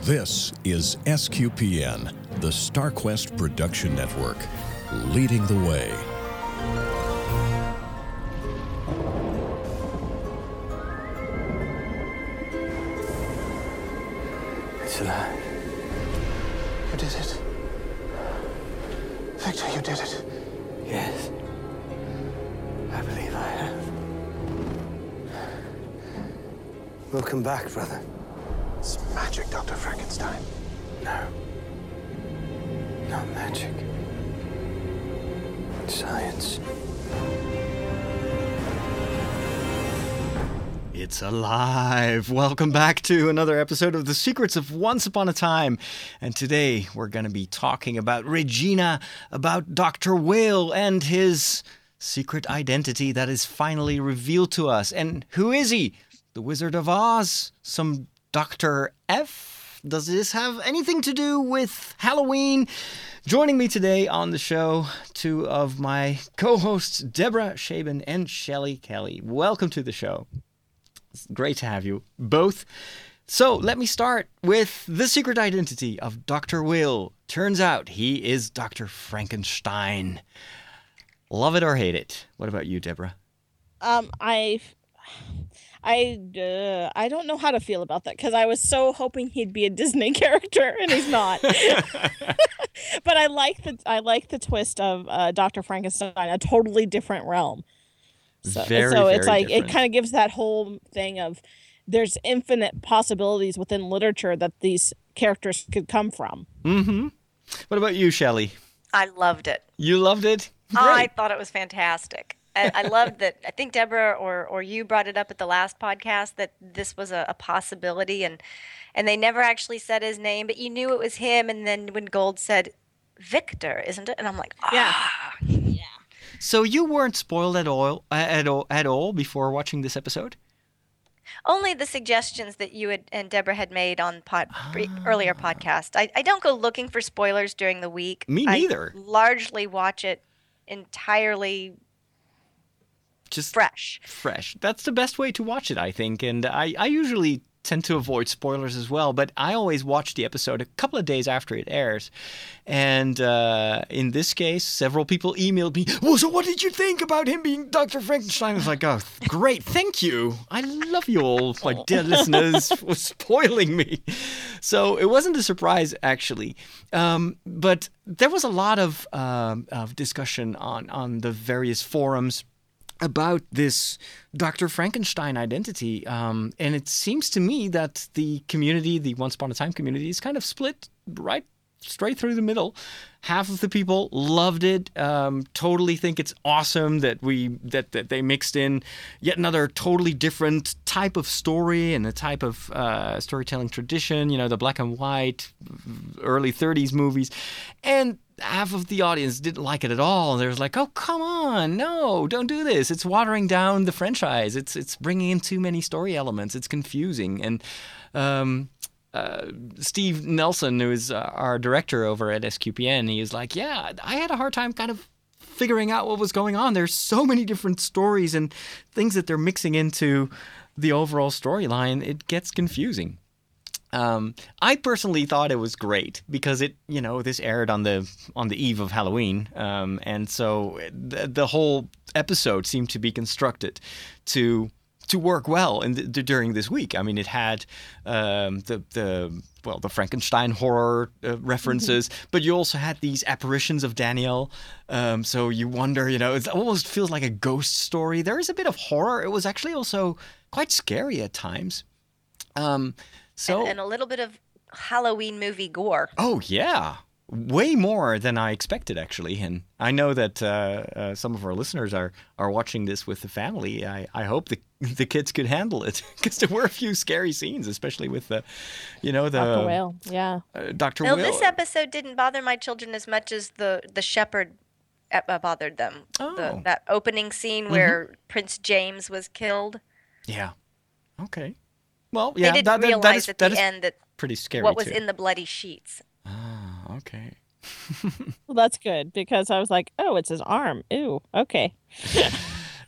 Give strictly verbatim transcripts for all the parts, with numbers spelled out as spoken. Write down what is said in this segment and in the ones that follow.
This is S Q P N, the StarQuest Production Network, leading the way. It's alive. You did it. Victor, you did it. Yes. I believe I have. Welcome back, brother. It's magic, Doctor Frankenstein. No. Not magic. It's science. It's alive. Welcome back to another episode of The Secrets of Once Upon a Time. And today we're going to be talking about Regina, about Doctor Whale and his secret identity that is finally revealed to us. And who is he? The Wizard of Oz? Some Doctor F? Does this have anything to do with Halloween? Joining me today on the show, two of my co-hosts, Deborah Shaban and Shelley Kelly. Welcome to the show. It's great to have you both. So let me start with the secret identity of Doctor Will. Turns out he is Doctor Frankenstein. Love it or hate it? What about you, Deborah? Um, I, I, uh, I don't know how to feel about that because I was so hoping he'd be a Disney character and he's not. But I like the I like the twist of uh, Doctor Frankenstein, a totally different realm. So, very, so it's very like different. It kind of gives that whole thing of there's infinite possibilities within literature that these characters could come from. Mm-hmm. What about you, Shelley? I loved it. You loved it? Great. I thought it was fantastic. I, I loved that. I think Deborah or or you brought it up at the last podcast that this was a, a possibility, and and they never actually said his name, but you knew it was him. And then when Gold said Victor, isn't it? And I'm like, ah. Yeah. Yeah. So you weren't spoiled at all, at all, at all before watching this episode? Only the suggestions that you had, and Deborah had made on pod, pre, Ah. earlier podcast. I, I don't go looking for spoilers during the week. Me neither. I largely watch it entirely Just fresh. fresh. That's the best way to watch it, I think. And I, I usually tend to avoid spoilers as well, but I always watch the episode a couple of days after it airs. And uh, in this case, several people emailed me, well, so what did you think about him being Doctor Frankenstein? I was like, oh, great, thank you. I love you all, my dear listeners, for spoiling me. So it wasn't a surprise, actually. Um, but there was a lot of, um, of discussion on, on the various forums about this Doctor Frankenstein identity. Um, and it seems to me that the community, the Once Upon a Time community, is kind of split right straight through the middle. Half of the people loved it, um, totally think it's awesome that we that, that they mixed in yet another totally different type of story and a type of uh, storytelling tradition, you know, the black and white, early thirties movies. And half of the audience didn't like it at all. They was like, oh, come on, no, don't do this. It's watering down the franchise. It's it's bringing in too many story elements. It's confusing. And um, uh, Steve Nelson, who is uh, our director over at S Q P N, he was like, yeah, I had a hard time kind of figuring out what was going on. There's so many different stories and things that they're mixing into the overall storyline. It gets confusing. Um, I personally thought it was great because it, you know, this aired on the on the eve of Halloween, um, and so the, the whole episode seemed to be constructed to to work well in the, during this week. I mean, it had um, the the well the Frankenstein horror uh, references, mm-hmm. but you also had these apparitions of Daniel. Um, so you wonder, you know, it almost feels like a ghost story. There is a bit of horror. It was actually also quite scary at times. Um, So, and, and a little bit of Halloween movie gore. Oh, yeah. Way more than I expected, actually. And I know that uh, uh, some of our listeners are, are watching this with the family. I, I hope the the kids could handle it because there were a few scary scenes, especially with the, you know, the... Doctor Whale, yeah. Uh, Doctor No, Will. this episode didn't bother my children as much as the, the shepherd uh, bothered them. Oh. The, that opening scene where mm-hmm. Prince James was killed. Yeah. Okay. Well, yeah, they didn't that, that, realize that is, at that the is end that pretty scary what was too. in the bloody sheets. Ah, okay. Well, that's good because I was like, oh, it's his arm. Ew. Okay.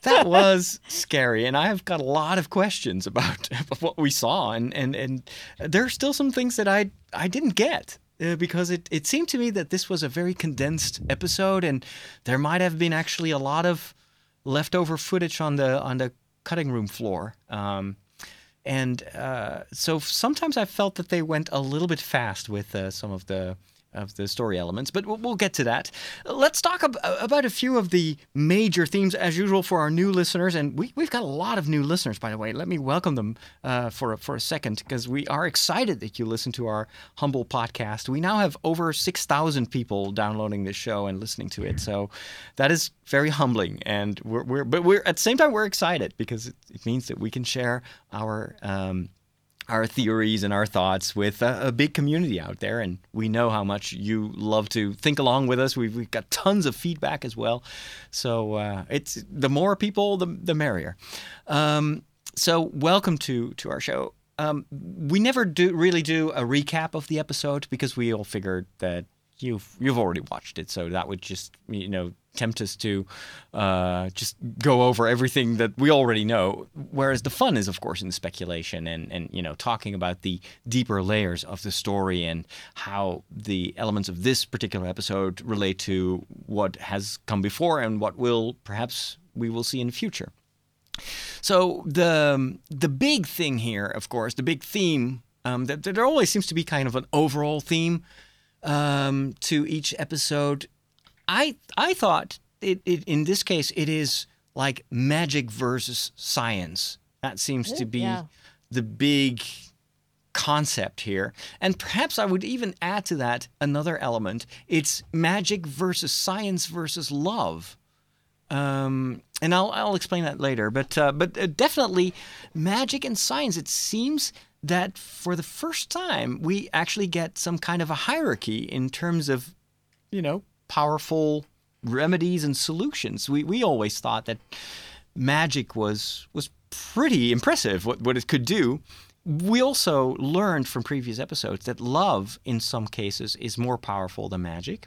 that was scary, and I've got a lot of questions about what we saw, and and and there are still some things that I I didn't get. Uh, because it, it seemed to me that this was a very condensed episode, and there might have been actually a lot of leftover footage on the on the cutting room floor. Um, and uh, so sometimes I felt that they went a little bit fast with uh, some of the of the story elements, but we'll, we'll get to that. Let's talk ab- about a few of the major themes, as usual, for our new listeners. And we, we've got a lot of new listeners, by the way. Let me welcome them uh, for, a, for a second, because we are excited that you listen to our humble podcast. We now have over six thousand people downloading this show and listening to it. So that is very humbling. And we're, we're but we're at the same time, we're excited because it, it means that we can share our um, our theories and our thoughts with a, a big community out there. And we know how much you love to think along with us. We've, we've got tons of feedback as well. So uh, it's the more people, the, the merrier. Um, so welcome to, to our show. Um, we never do really do a recap of the episode because we all figured that you've, you've already watched it. So that would just, you know, tempt us to uh, just go over everything that we already know. Whereas the fun is, of course, in the speculation and, and you know, talking about the deeper layers of the story and how the elements of this particular episode relate to what has come before and what will perhaps we will see in the future. So the the big thing here, of course, the big theme, um, that, that there always seems to be kind of an overall theme um, to each episode. I I thought it, it in this case it is like magic versus science. That seems to be yeah. the big concept here. And perhaps I would even add to that another element. It's magic versus science versus love. Um, and I'll I'll explain that later. But uh, but uh, definitely magic and science. It seems that for the first time we actually get some kind of a hierarchy in terms of, you know, powerful remedies and solutions. We we always thought that magic was was pretty impressive, what, what it could do. We also learned from previous episodes that love, in some cases, is more powerful than magic.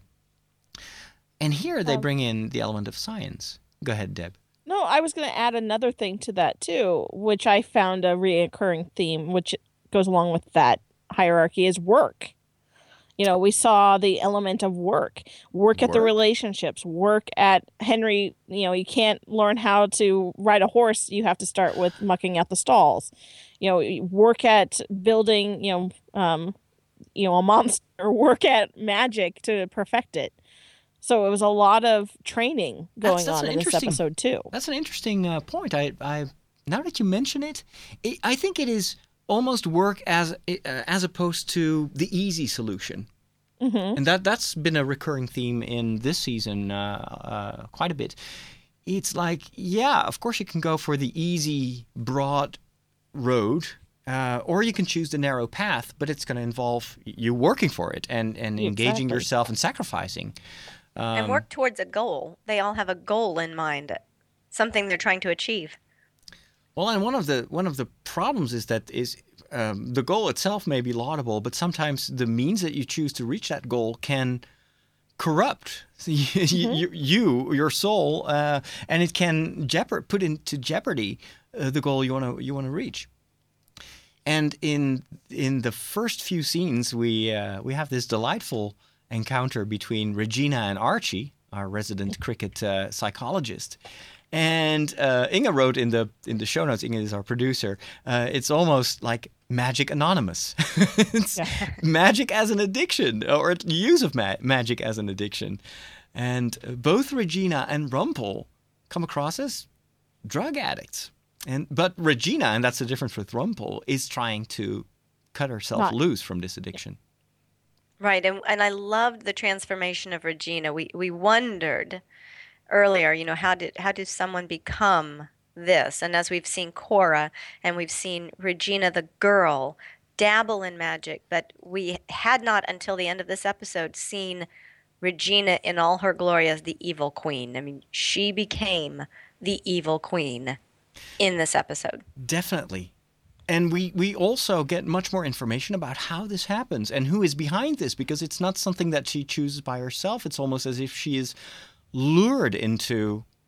And here they Um, bring in the element of science. Go ahead, Deb. No, I was going to add another thing to that too, which I found a reoccurring theme, which goes along with that hierarchy, is work. You know, we saw the element of work, work at the Work. relationships, work at Henry. You know, you can't learn how to ride a horse. You have to start with mucking out the stalls. You know, work at building, you know, um, you know, a monster, work at magic to perfect it. So it was a lot of training That's- going that's on an in this interesting- episode too. That's an interesting uh, point. I, I now that you mention it, it, I think it is almost work as uh, as opposed to the easy solution. Mm-hmm. And that, that's been a recurring theme in this season uh, uh, quite a bit. It's like, yeah, of course you can go for the easy, broad road, uh, or you can choose the narrow path, but it's going to involve you working for it and, and engaging Exactly. yourself and sacrificing. Um, and work towards a goal. They all have a goal in mind, something they're trying to achieve. Well, and one of the one of the problems is that is um, the goal itself may be laudable, but sometimes the means that you choose to reach that goal can corrupt you, you, you your soul, uh, and it can jeopard put into jeopardy uh, the goal you want to you want to reach. And in in the first few scenes, we uh, we have this delightful encounter between Regina and Archie, our resident cricket uh, psychologist. And uh, Inge wrote in the in the show notes. Inge is our producer. Uh, it's almost like Magic Anonymous. It's magic as an addiction, or use of ma- magic as an addiction. And both Regina and Rumpel come across as drug addicts. And but Regina, and that's the difference with Rumpel, is trying to cut herself Not- loose from this addiction. Right, and and I loved the transformation of Regina. We we wondered earlier, you know, how did how did someone become this? And as we've seen Cora and we've seen Regina the girl dabble in magic, but we had not until the end of this episode seen Regina in all her glory as the evil queen. I mean, she became the evil queen in this episode. Definitely. And we, we also get much more information about how this happens and who is behind this, because it's not something that she chooses by herself. It's almost as if she is lured into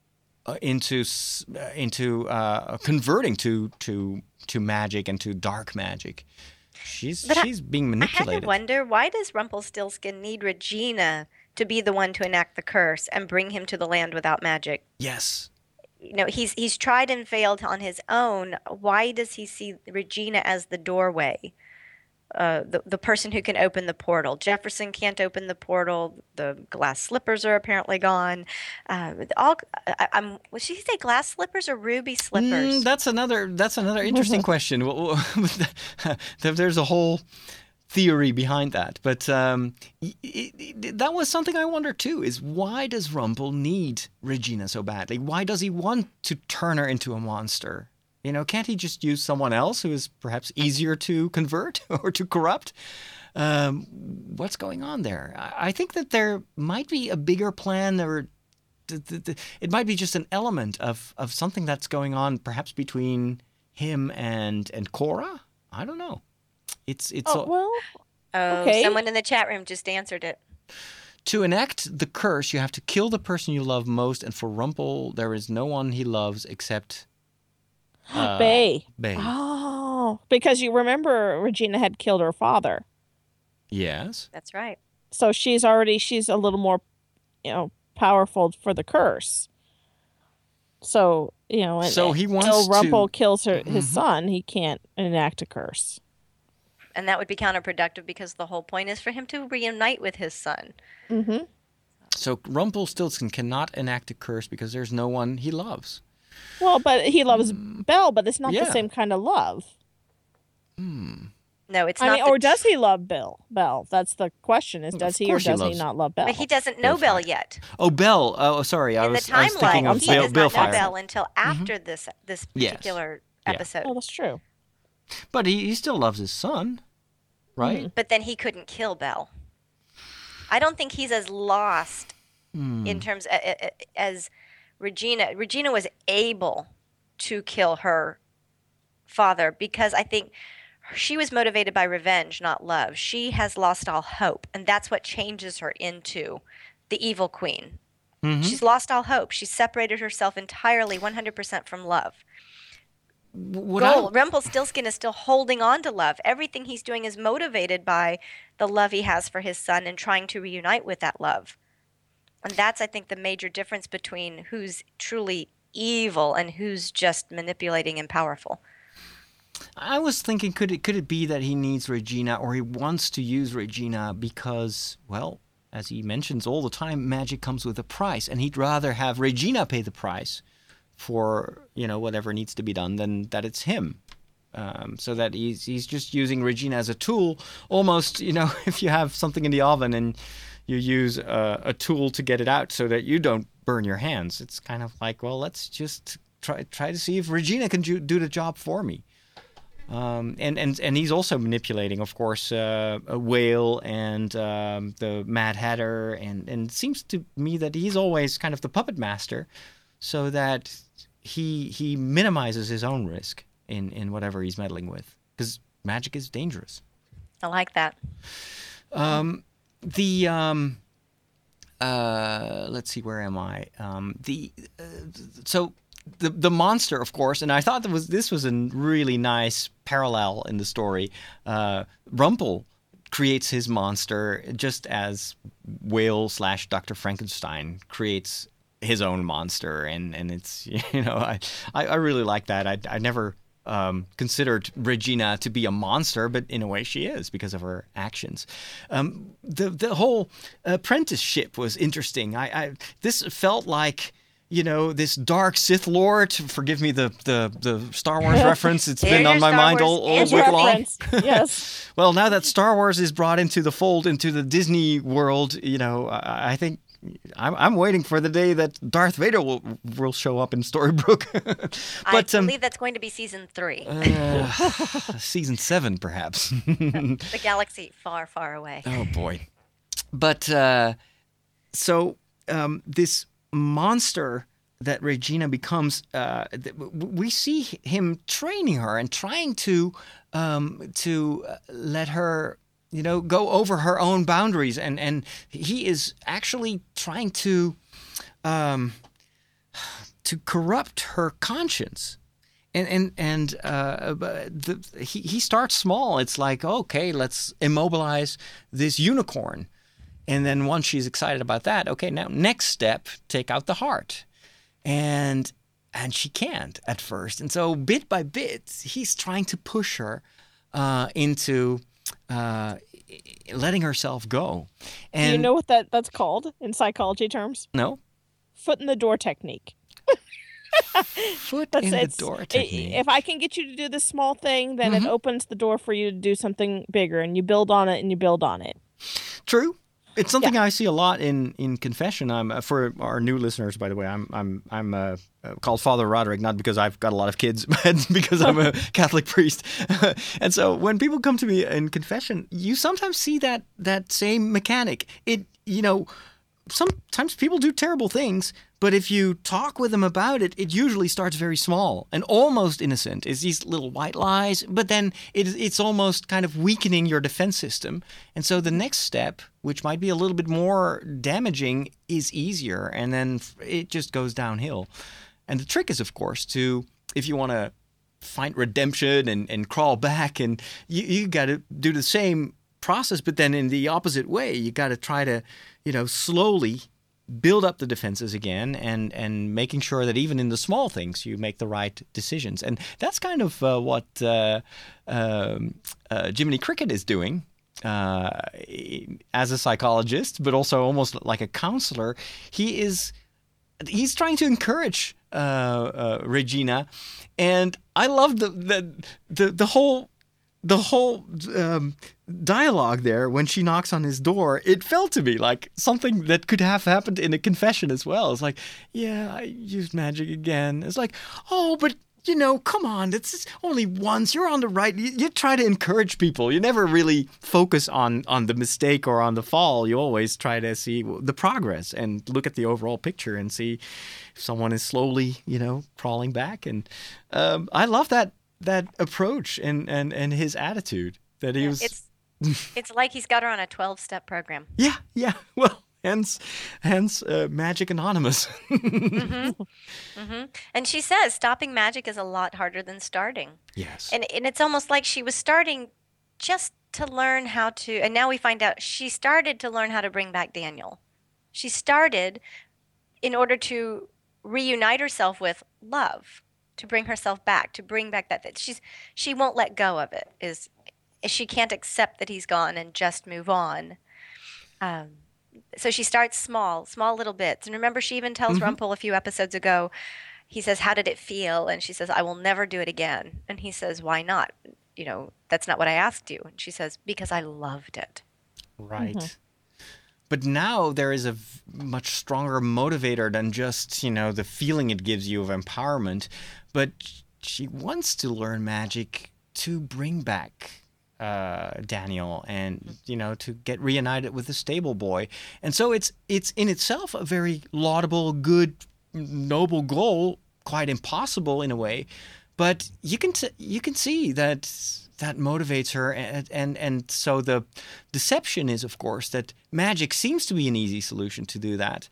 uh, into s- uh, into uh, converting to to to magic and to dark magic. She's But I- she's being I had manipulated. to wonder, why does Rumpelstiltskin need Regina to be the one to enact the curse and bring him to the land without magic? Yes. You know, he's he's tried and failed on his own. Why does he see Regina as the doorway? Uh, the the person who can open the portal. Jefferson can't open the portal. The glass slippers are apparently gone. Uh, all I, I'm. Was she say glass slippers or ruby slippers? Mm, that's another that's another interesting question. Well, there- There's a whole theory behind that, but um, it, it, that was something I wonder too. Is why does Rumple need Regina so badly? Why does he want to turn her into a monster? You know, can't he just use someone else who is perhaps easier to convert or to corrupt? Um, what's going on there? I, I think that there might be a bigger plan, or th- th- th- it might be just an element of, of something that's going on, perhaps between him and and Cora. I don't know. It's it's Oh, all- well, Oh, Okay. someone in the chat room just answered it. to enact the curse, you have to kill the person you love most, and for Rumple, there is no one he loves except uh, Bay. Bay. Oh, because you remember Regina had killed her father. Yes. That's right. So she's already, she's a little more, you know, powerful for the curse. So, you know, and, So he wants until Rumple to- kills her, his Mhm. son, he can't enact a curse. And that would be counterproductive because the whole point is for him to reunite with his son. Mm-hmm. So Rumpelstiltskin cannot enact a curse because there's no one he loves. Well, but he loves Belle, but it's not Yeah. the same kind of love. No, it's I not. mean, the or does tr- he love Bill? Belle? That's the question: is Of does he or course he does he loves- not love Belle? But he doesn't know Bill Belle Fire. yet. Oh, Belle. Oh, sorry. I In the was, I was timeline, thinking of he Bill, does Bill not know Fire. Belle until after this this Yes. particular Yeah. episode. Oh, that's true. But he, he still loves his son, right? But then he couldn't kill Belle. I don't think he's as lost Hmm. in terms a- a- a- as Regina. Regina was able to kill her father because I think she was motivated by revenge, not love. She has lost all hope, and that's what changes her into the evil queen. Mhm. She's lost all hope. She's separated herself entirely, one hundred percent from love. What I- Gold, Rumpelstiltskin is still holding on to love. Everything he's doing is motivated by the love he has for his son and trying to reunite with that love. And that's, I think, the major difference between who's truly evil and who's just manipulating and powerful. I was thinking, could it could it be that he needs Regina, or he wants to use Regina because, well, as he mentions all the time, magic comes with a price, and he'd rather have Regina pay the price for, you know, whatever needs to be done than that it's him. Um, so that he's he's just using Regina as a tool, almost, you know, if you have something in the oven and you use a, a tool to get it out so that you don't burn your hands. It's kind of like, well, let's just try try to see if Regina can do, do the job for me. Um, and, and, and he's also manipulating, of course, uh, a Whale and um, the Mad Hatter. And, and it seems to me that he's always kind of the puppet master, so that he he minimizes his own risk in, in whatever he's meddling with. Because magic is dangerous. I like that. Um, the um, uh, let's see, where am I? Um, the uh, so the the monster, of course, and I thought that was this was a really nice parallel in the story. Uh, Rumple creates his monster just as Whale slash Doctor Frankenstein creates his own monster, and and it's, you know, I I, I really like that. I I never. Um, considered Regina to be a monster, but in a way she is because of her actions. Um, the the whole apprenticeship was interesting. I, I this felt like, you know, this dark Sith Lord. Forgive me the the, the Star Wars reference. It's Here's been your on my Star mind Wars all, all and week long. Reference. Yes. Well, now that Star Wars is brought into the fold, into the Disney world, you know, I, I think. I'm, I'm waiting for the day that Darth Vader will will show up in Storybrooke. but I um, believe that's going to be season three. uh, season seven, perhaps. The galaxy far, far away. Oh boy! But uh, so um, this monster that Regina becomes, uh, th- w- we see him training her and trying to um, to uh, let her, you know, go over her own boundaries, and and he is actually trying to. Um, to corrupt her conscience. And and and uh, the, he he starts small. It's like, okay, let's immobilize this unicorn, and then once she's excited about that, okay, now next step, take out the heart, and and she can't at first, and so bit by bit, he's trying to push her uh, into uh, letting herself go. And Do you know what that that's called in psychology terms? No. Foot in the door technique. Foot That's, in the it's- door i- technique. If I can get you to do this small thing, then Mhm. it opens the door for you to do something bigger, and you build on it, and you build on it. True. It's something I see a lot in, in confession. I'm uh, for our new listeners, by the way. I'm I'm I'm uh, uh, called Father Roderick, not because I've got a lot of kids, but because I'm a Catholic priest. And so when people come to me in confession, you sometimes see that that same mechanic. It you know, sometimes people do terrible things, but if you talk with them about it, it usually starts very small and almost innocent. It's these little white lies, but then it, it's almost kind of weakening your defense system. And so the next step, which might be a little bit more damaging, is easier, and then it just goes downhill. And the trick is, of course, to, if you want to find redemption and, and crawl back, and you, you got to do the same process, but then in the opposite way. You got to try to, you know, slowly build up the defenses again, and and making sure that even in the small things you make the right decisions. And that's kind of uh, what uh, um, uh, Jiminy Cricket is doing uh, as a psychologist, but also almost like a counselor. He is he's trying to encourage uh, uh, Regina, and I love the the the, the whole. The whole um, dialogue there when she knocks on his door, it felt to me like something that could have happened in a confession as well. It's like, yeah, I used magic again. It's like, oh, but, you know, come on, it's only once. You're on the right. You, you try to encourage people. You never really focus on, on the mistake or on the fall. You always try to see the progress and look at the overall picture and see if someone is slowly, you know, crawling back. And um, I love that. that approach and, and, and his attitude that he Yeah, was. It's it's like he's got her on a twelve-step program. Yeah, yeah. Well, hence, hence, uh, Magic Anonymous. hmm hmm And she says stopping magic is a lot harder than starting. Yes. And and it's almost like she was starting just to learn how to, and now we find out she started to learn how to bring back Daniel. She started in order to reunite herself with love, to bring herself back, to bring back that, that she's she won't let go of it. Is she can't accept that he's gone and just move on. Um, so she starts small, small little bits. And remember, she even tells Mhm. Rumpel a few episodes ago. He says, "How did it feel?" And she says, "I will never do it again." And he says, "Why not? You know, that's not what I asked you." And she says, "Because I loved it." Right. But now there is a v- much stronger motivator than just, you know, the feeling it gives you of empowerment. But she wants to learn magic to bring back uh, Daniel and, you know, to get reunited with the stable boy. And so it's it's in itself a very laudable, good, noble goal, quite impossible in a way. But you can t- you can see that that motivates her, and, and and so the deception is, of course, that magic seems to be an easy solution to do that.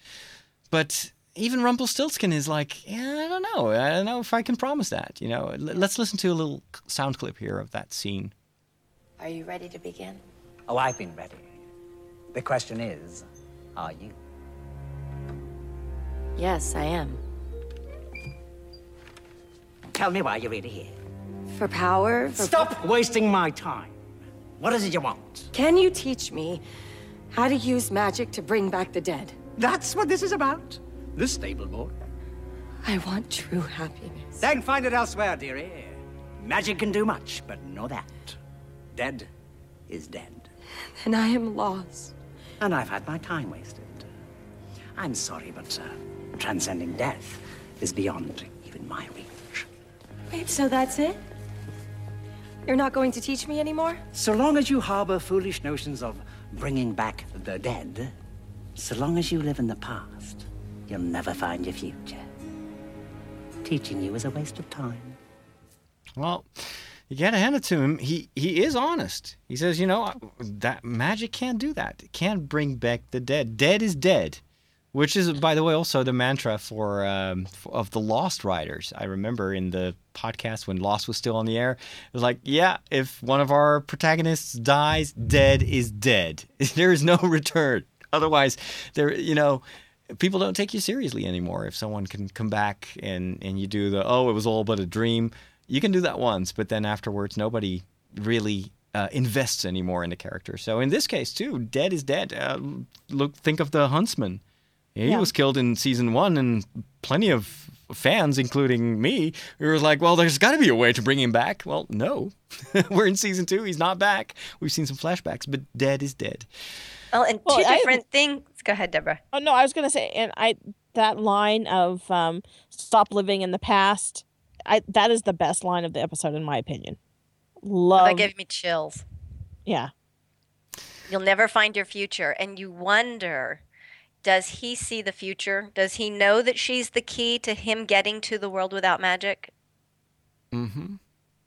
But even Rumpelstiltskin is like, yeah, I don't know, I don't know if I can promise that. You know, L- let's listen to a little sound clip here of that scene. Are you ready to begin? Oh, I've been ready. The question is, are you? Yes, I am. Tell me why you're really here. For power? For Stop wasting my time. What is it you want? Can you teach me how to use magic to bring back the dead? That's what this is about. The stable boy. I want true happiness. Then find it elsewhere, dearie. Magic can do much, but know that. Dead is dead. And I am lost. And I've had my time wasted. I'm sorry, but uh, transcending death is beyond even my reach. Wait, so that's it? You're not going to teach me anymore? So long as you harbor foolish notions of bringing back the dead, so long as you live in the past, you'll never find your future. Teaching you is a waste of time. Well, you gotta hand it to him. He he is honest. He says, you know, that magic can't do that. It can't bring back the dead. Dead is dead. Which is, by the way, also the mantra for, um, f of the Lost writers. I remember in the podcast when Lost was still on the air, it was like, yeah, if one of our protagonists dies, dead is dead. There is no return. Otherwise, there, you know, people don't take you seriously anymore. If someone can come back and, and you do the, oh, it was all but a dream, you can do that once, but then afterwards, nobody really uh, invests anymore in the character. So in this case, too, dead is dead. Uh, look, think of the Huntsman. He Yeah. was killed in season one, and plenty of fans, including me, we were like, well, there's got to be a way to bring him back. Well, no. We're in season two. He's not back. We've seen some flashbacks, but dead is dead. Well, and Well, two I- different things. Go ahead, Deborah. Oh no, I was gonna say, and I that line of um, "stop living in the past," I that is the best line of the episode in my opinion. Love, That gave me chills. yeah. You'll never find your future. And you wonder, does he see the future? Does he know that she's the key to him getting to the world without magic? Mm-hmm.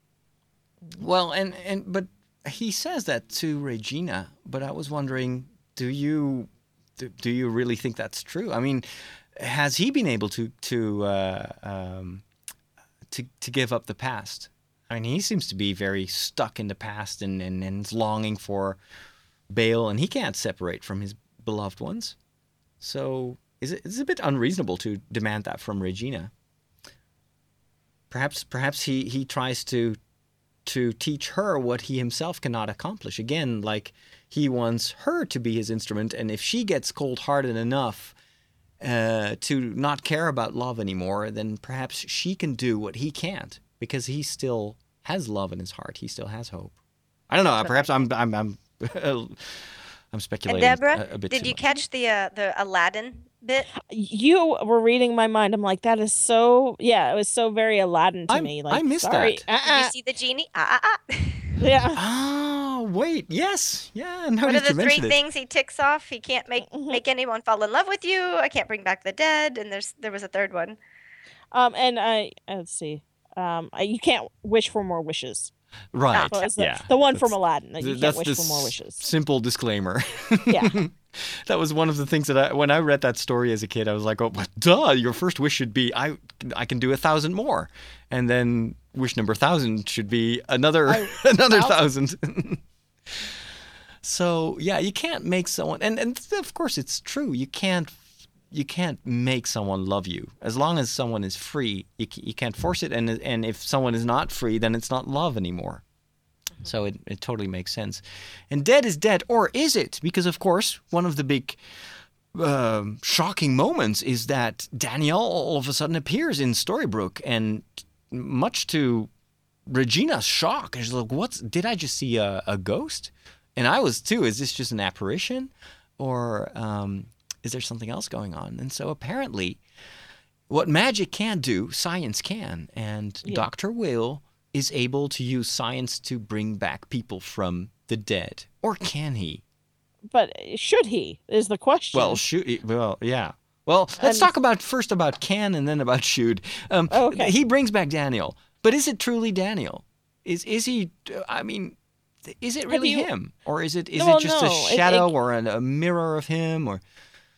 Well, and, and but he says that to Regina, but I was wondering, do you do, do you really think that's true? I mean, has he been able to to uh, um, to to give up the past? I mean, he seems to be very stuck in the past and, and, and is longing for Bale, and he can't separate from his beloved ones. So is it it's a bit unreasonable to demand that from Regina. Perhaps perhaps he, he tries to to teach her what he himself cannot accomplish. Again, like he wants her to be his instrument, and if she gets cold-hearted enough uh, to not care about love anymore, then perhaps she can do what he can't, because he still has love in his heart. He still has hope. I don't know. Perhaps I'm I'm I'm I'm And speculating Deborah, a, a bit did too you much. catch the uh, the Aladdin bit? You were reading my mind. I'm like, that is so. Yeah, it was so very Aladdin to I'm- me. Like, I missed sorry. that. Did Uh-uh. you see the genie? Ah, ah, ah. Yeah. Oh, wait. Yes. Yeah. Now What that are you the three mention it. things he ticks off? He can't make Mhm. make anyone fall in love with you. I can't bring back the dead. And there's there was a third one. Um, and I let's see. Um, I- you can't wish for more wishes. Right. So it's the, yeah. the one from That's- Aladdin. That you th- can't that's wish the for more s- wishes. Simple disclaimer. Yeah. That was one of the things that I, when I read that story as a kid, I was like, oh, but duh, your first wish should be, I, I can do a thousand more. And then wish number thousand should be another, I- another thousand. So yeah, you can't make someone, and, and of course it's true. You can't, you can't make someone love you. As long as someone is free, you, c- you can't force it. And, and if someone is not free, then it's not love anymore. So it, it totally makes sense. And dead is dead, or is it? Because, of course, one of the big um shocking moments is that Daniel all of a sudden appears in Storybrooke, and much to Regina's shock, she's like, "What's? Did I just see a, a ghost?" And I was too. Is this just an apparition, or um, is there something else going on? And so apparently, what magic can do, science can, and Yeah. Doctor Will is able to use science to bring back people from the dead, or can he? But should he? Is the question. Well, shoot. Well, yeah. Well, let's And- talk about first about can and then about should. Um, Okay. He brings back Daniel, but is it truly Daniel? Is is he? I mean, is it really you- him, or is it is Well, it just no, a it- shadow it- or an, a mirror of him? Or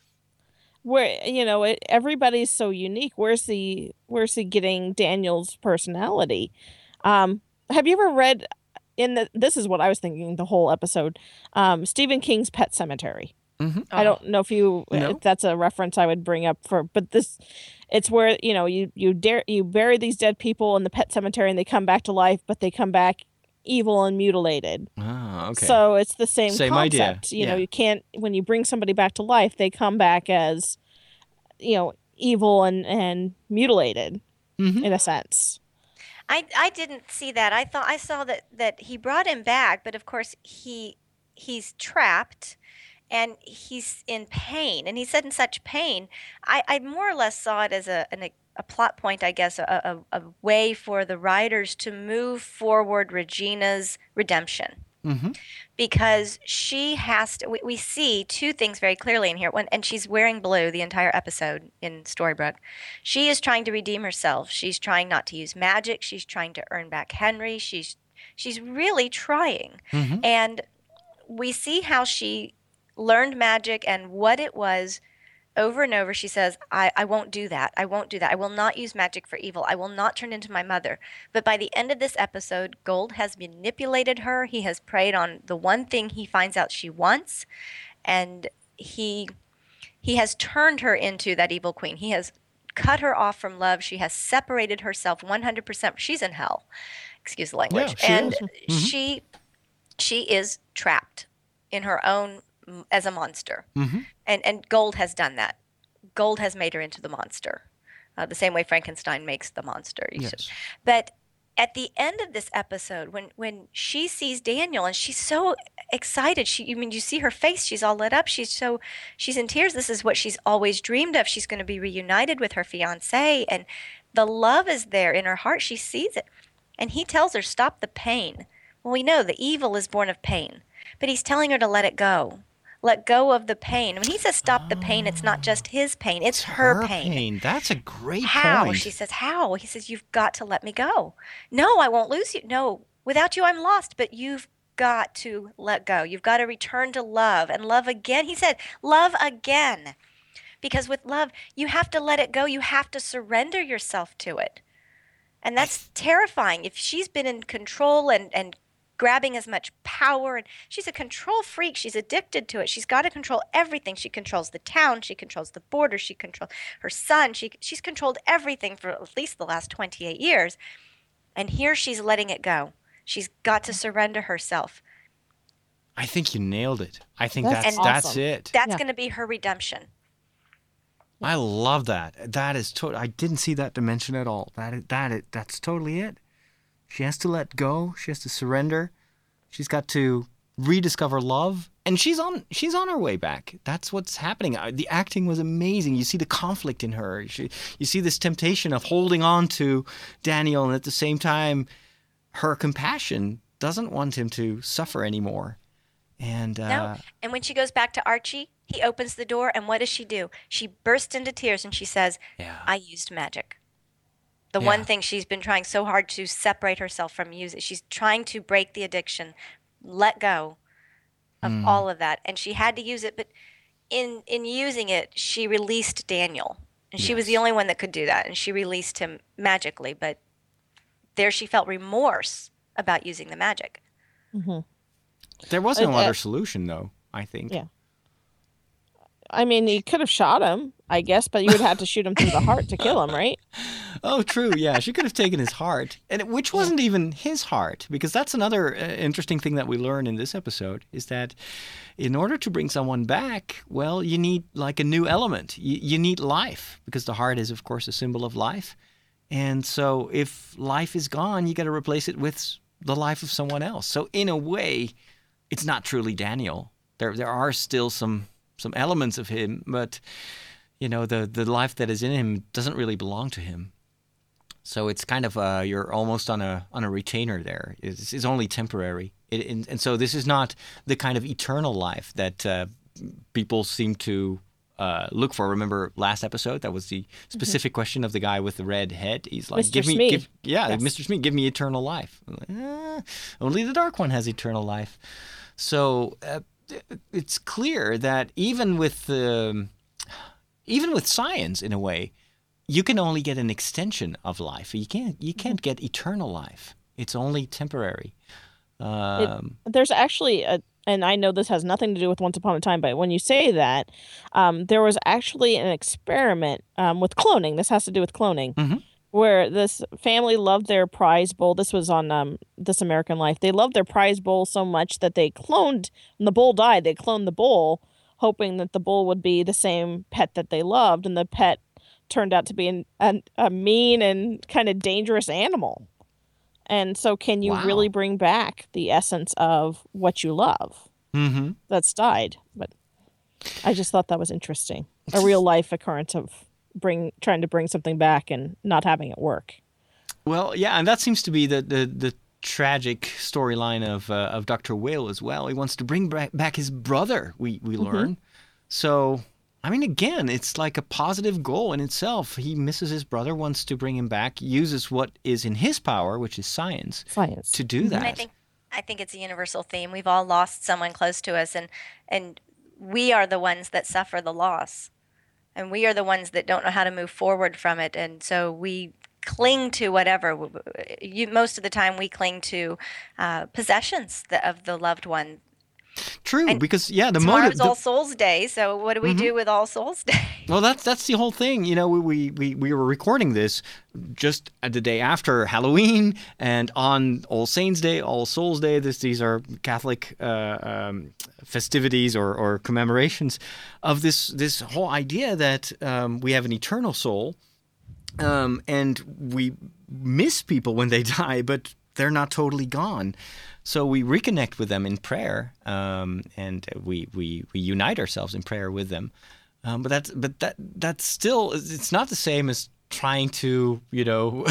where you know it, everybody's so unique. Where's he? Where's he getting Daniel's personality? Um, have you ever read? In the this is what I was thinking the whole episode. Um, Stephen King's Pet Cemetery. Mhm. I don't know if you No. if that's a reference I would bring up for, but this, it's where you know you you dare you bury these dead people in the pet cemetery and they come back to life, but they come back evil and mutilated. ah, okay. So it's the same, Same idea, concept. You know, yeah. you can't when you bring somebody back to life, they come back as, you know, evil and and mutilated Mhm. in a sense. I I didn't see that. I thought I saw that that he brought him back, but of course he he's trapped and he's in pain, and he said in such pain. I, I more or less saw it as a an, a plot point, I guess, a, a, a way for the writers to move forward Regina's redemption. Mhm. Because she has to, we, we see two things very clearly in here. When, and she's wearing blue the entire episode in Storybrooke. She is trying to redeem herself. She's trying not to use magic. She's trying to earn back Henry. She's she's really trying. Mhm. And we see how she learned magic and what it was. over and over, she says, I, I won't do that. I won't do that. I will not use magic for evil. I will not turn into my mother. But by the end of this episode, Gold has manipulated her. He has preyed on the one thing he finds out she wants, and he he has turned her into that evil queen. He has cut her off from love. She has separated herself one hundred percent. She's in hell. Excuse the language. Yeah, she and is. Mm-hmm. she she is trapped in her own as a monster. Mm-hmm. And and Gold has done that. Gold has made her into the monster, uh, the same way Frankenstein makes the monster. Yes. But at the end of this episode, when when she sees Daniel and she's so excited, she I mean you see her face, she's all lit up, she's so she's in tears. This is what she's always dreamed of. She's going to be reunited with her fiancé, and the love is there in her heart. She sees it, and he tells her, "Stop the pain." Well, we know the evil is born of pain, but he's telling her to let it go. Let go of the pain. When he says stop the pain, it's not just his pain, it's, It's her, pain. That's a great How? point. She says, how? He says, you've got to let me go. No, I won't lose you. No, without you, I'm lost, but you've got to let go. You've got to return to love and love again. He said, love again. Because with love, you have to let it go. You have to surrender yourself to it. And that's terrifying. If she's been in control and, and grabbing as much power, and she's a control freak, she's addicted to it, she's got to control everything. She controls the town, she controls the border, she controls her son, she she's controlled everything for at least the last twenty-eight years, and here she's letting it go. She's got to surrender herself. I think you nailed it. I think That's that's And- that's awesome. it. That's Yeah. going to be her redemption. I love that. That is to- I didn't see that dimension at all. That is, that is, that's totally it. She has to let go. She has to surrender. She's got to rediscover love, and she's on she's on her way back. That's what's happening. Uh, The acting was amazing. You see the conflict in her. She, you see this temptation of holding on to Daniel, and at the same time, her compassion doesn't want him to suffer anymore. And uh, No. And when she goes back to Archie, he opens the door, and what does she do? She bursts into tears and she says, yeah, I used magic. The Yeah. one thing she's been trying so hard to separate herself from music. She's trying to break the addiction, let go of Mm. all of that. And she had to use it, but in in using it, she released Daniel. And she was the Yes. only one that could do that. And she released him magically, but there she felt remorse about using the magic. there was no Uh, uh, other solution, though. I think. Yeah. I mean, you could have shot him, I guess, but you would have to shoot him through the heart to kill him, right? Oh, true. Yeah, she could have taken his heart, and it, which wasn't even his heart, because that's another uh, interesting thing that we learn in this episode is that in order to bring someone back, well, you need like a new element. You, you need life, because the heart is, of course, a symbol of life, and so if life is gone, you got to replace it with the life of someone else. So in a way, it's not truly Daniel. There, there are still some some elements of him, but you know, the the life that is in him doesn't really belong to him. So it's kind of uh, you're almost on a on a retainer there. It's, it's only temporary, it, and, and so this is not the kind of eternal life that uh, people seem to uh, look for. Remember last episode? That was the specific question of the guy with the red head. He's like, Mister "Give me, Smee. give, yeah, Yes. Mister Smee, give me eternal life." I'm like, "Eh, only the Dark One has eternal life. So uh, it's clear that even with um, even with science, in a way, you can only get an extension of life. You can't you can't get eternal life. It's only temporary. Um, There's actually a, and I know this has nothing to do with Once Upon a Time, but when you say that, um, there was actually an experiment um, with cloning. This has to do with cloning, Mhm. where this family loved their prize bull. This was on um, This American Life. They loved their prize bull so much that they cloned, when the bull died, they cloned the bull, hoping that the bull would be the same pet that they loved, and the pet turned out to be an, an, a mean and kind of dangerous animal. And so can you Wow. really bring back the essence of what you love mhm. that's died? But I just thought that was interesting. A real life occurrence of bring trying to bring something back and not having it work. Well, yeah, and that seems to be the the, the tragic storyline of uh, of Doctor Will as well. He wants to bring back, back his brother. We we learn. So I mean, again, it's like a positive goal in itself. He misses his brother, wants to bring him back, uses what is in his power, which is science, Science. to do that. And I think I think it's a universal theme. We've all lost someone close to us, and and we are the ones that suffer the loss. and we are the ones that don't know how to move forward from it, and so we cling to whatever. You, most of the time, we cling to uh, possessions that, of the loved one. True, And because yeah, the Tomorrow's motive. the- All Souls Day, so what do we do with All Souls Day? Well, that's that's the whole thing. You know, we, we, we, we were recording this just at the day after Halloween, and on All Saints Day, All Souls Day. This these are Catholic uh, um, festivities or, or commemorations of this this whole idea that um, we have an eternal soul, um, and we miss people when they die, but they're not totally gone. So we reconnect with them in prayer, um, and we, we, we unite ourselves in prayer with them. Um, but that's but that that's still it's not the same as trying to you know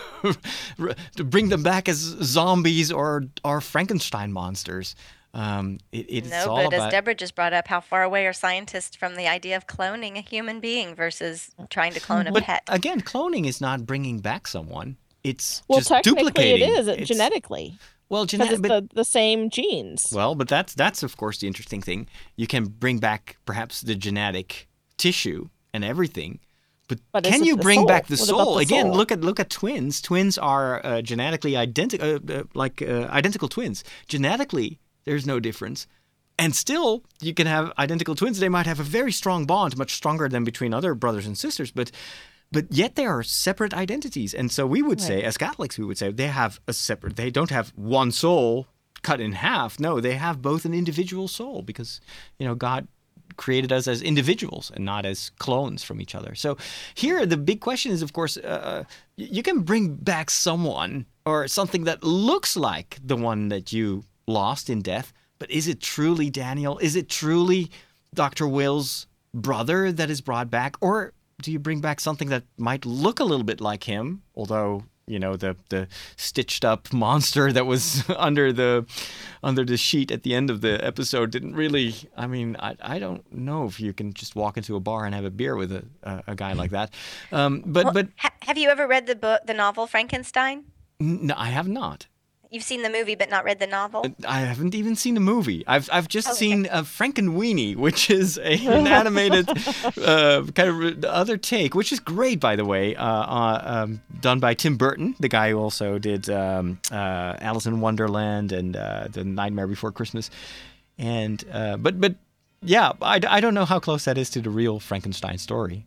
to bring them back as zombies or or Frankenstein monsters. Um, it, it's No, all but about as Deborah just brought up, how far away are scientists from the idea of cloning a human being versus trying to clone a but pet? again, cloning is not bringing back someone. It's Well, just technically, duplicating. it is It's- genetically. Well, Because genetic, it's but the, the same genes. Well, but that's that's of course the interesting thing. You can bring back perhaps the genetic tissue and everything, but, But is can it you the bring soul? back the What about soul? the Again, soul? look at look at twins. Twins are uh, genetically identical, uh, uh, like uh, identical twins. Genetically, there's no difference, and still you can have identical twins. They might have a very strong bond, much stronger than between other brothers and sisters, but. But yet they are separate identities. And so we would say, as Catholics, we would say they have a separate, they don't have one soul cut in half. No, they have both an individual soul because, you know, God created us as individuals and not as clones from each other. So here the big question is, of course, uh, you can bring back someone or something that looks like the one that you lost in death. But is it truly Daniel? Is it truly Doctor Will's brother that is brought back? Or do you bring back something that might look a little bit like him, although you know the the stitched up monster that was under the under the sheet at the end of the episode didn't really. I mean, I I don't know if you can just walk into a bar and have a beer with a a, a guy like that. Um, but Well, but ha- have you ever read the book, the novel Frankenstein? no, I have not. You've seen the movie, but not read the novel. I haven't even seen the movie. I've I've just Okay. seen uh, Frankenweenie, which is a, an animated uh, kind of the other take, which is great, by the way. Uh, uh, um, done by Tim Burton, the guy who also did um, uh, Alice in Wonderland and uh, The Nightmare Before Christmas. And uh, but but yeah, I, I don't know how close that is to the real Frankenstein story.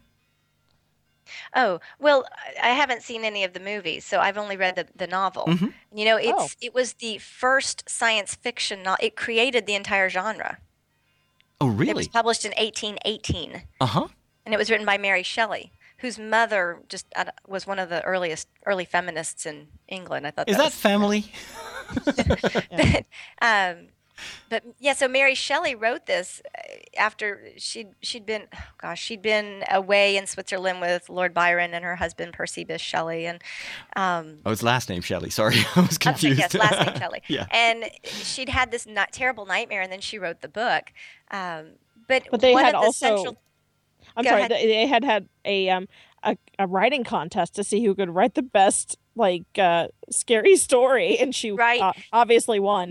Oh, well, I I haven't seen any of the movies, so I've only read the, the novel. Mhm. You know, it's Oh. it was the first science fiction no- it created the entire genre. Oh, It was really? published in eighteen eighteen, Uh huh. and it was written by Mary Shelley, whose mother just uh, was one of the earliest early feminists in England. I thought Is that that was family? but, um, but yeah, so Mary Shelley wrote this uh, after she'd she'd been, oh gosh, she'd been away in Switzerland with Lord Byron and her husband Percy Bysshe Shelley, and um, Oh, it's last name Shelley. Sorry, I was I'm sorry, confused. yes, last name Shelley. Yeah. And she'd had this not terrible nightmare, and then she wrote the book. Um, but But they one had of the also. central, I'm Go sorry. ahead. They they had had a um a, a writing contest to see who could write the best like uh scary story, and she Right. uh, obviously won.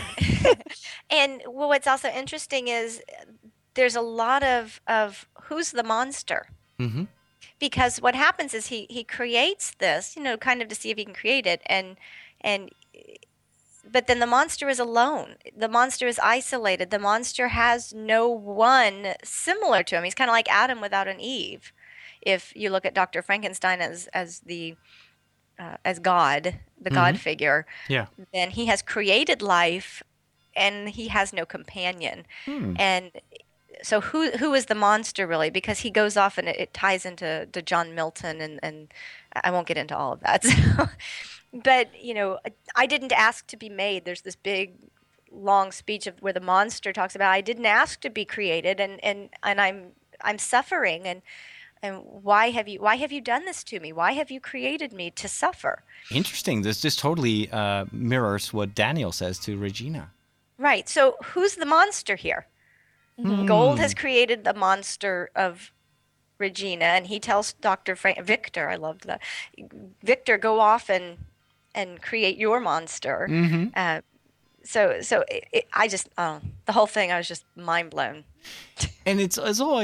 and well, what's also interesting is there's a lot of of who's the monster. Mm-hmm. Because what happens is he he creates this, you know, kind of to see if he can create it, and and but then the monster is alone. The monster is isolated. The monster has no one similar to him. He's kind of like Adam without an Eve. If you look at Doctor Frankenstein as as the uh, as God, the God Mhm. figure, Yeah. then he has created life, and he has no companion. Hmm. And so who who is the monster really? Because he goes off and it, it ties into to John Milton, and and I won't get into all of that. So, but you know, I didn't ask to be made. There's this big long speech of where the monster talks about I didn't ask to be created, and and and I'm I'm suffering, and and why have you why have you done this to me? Why have you created me to suffer? Interesting. This just totally uh, mirrors what Daniel says to Regina. Right. So who's the monster here? Gold has created the monster of Regina, and he tells Doctor Frank Victor, I loved that. Victor, go off and and create your monster. Mhm. Uh, so so it, it, I just uh, the whole thing, I was just mind blown. And it's it's always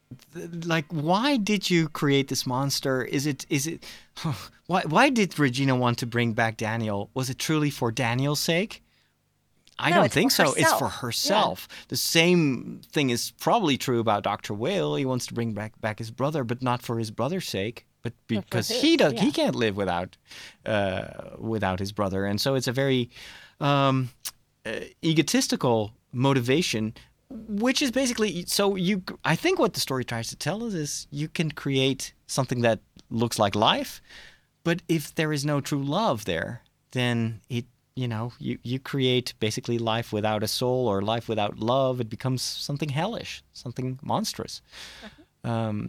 like, why did you create this monster? Is it is it why why did Regina want to bring back Daniel? Was it truly for Daniel's sake? I No, don't it's think for so. It's for herself. herself. The same thing is probably true about Doctor Whale. He wants to bring back back his brother, but not for his brother's sake, but because his, he does he yeah. can't live without uh, without his brother, and so it's a very um, uh, egotistical motivation, which is basically so you. I think what the story tries to tell us is you can create something that looks like life, but if there is no true love there, then it. You know, you, you create basically life without a soul or life without love. It becomes something hellish, something monstrous. Uh-huh. Um,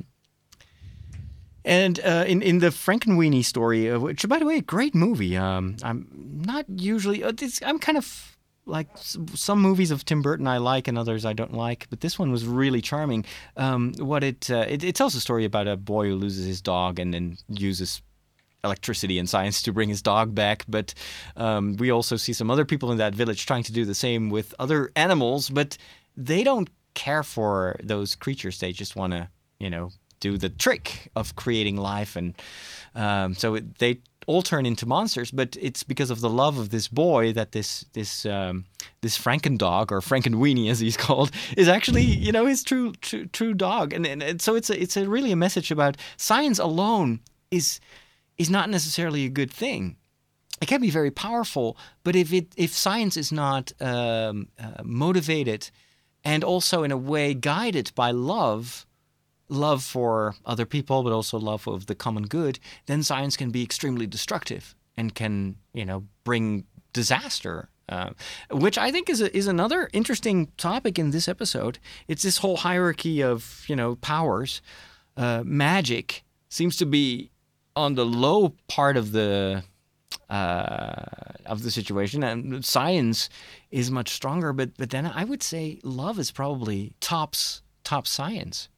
and uh, in in the Frankenweenie story, uh, which by the way, great movie. Um, I'm not usually. Uh, it's, I'm kind of like s- some movies of Tim Burton I like and others I don't like, but this one was really charming. Um, what it, uh, it it tells a story about a boy who loses his dog and then uses electricity and science to bring his dog back, but um, we also see some other people in that village trying to do the same with other animals, but they don't care for those creatures. They just want to, you know, do the trick of creating life, and um, so it, they all turn into monsters. But it's because of the love of this boy that this this um, this Frankendog, or Frankenweenie as he's called, is actually, you know, his true true, true dog, and, and and so it's a, it's a really a message about science alone is. is not necessarily a good thing. It can be very powerful, but if it if science is not um, uh, motivated and also in a way guided by love, love for other people, but also love of the common good, then science can be extremely destructive and can, you know, bring disaster. Uh, which I think is a, is another interesting topic in this episode. It's this whole hierarchy of, you know, powers. Uh, magic seems to be on the low part of the uh, of the situation, and science is much stronger. But but then I would say love is probably tops top science.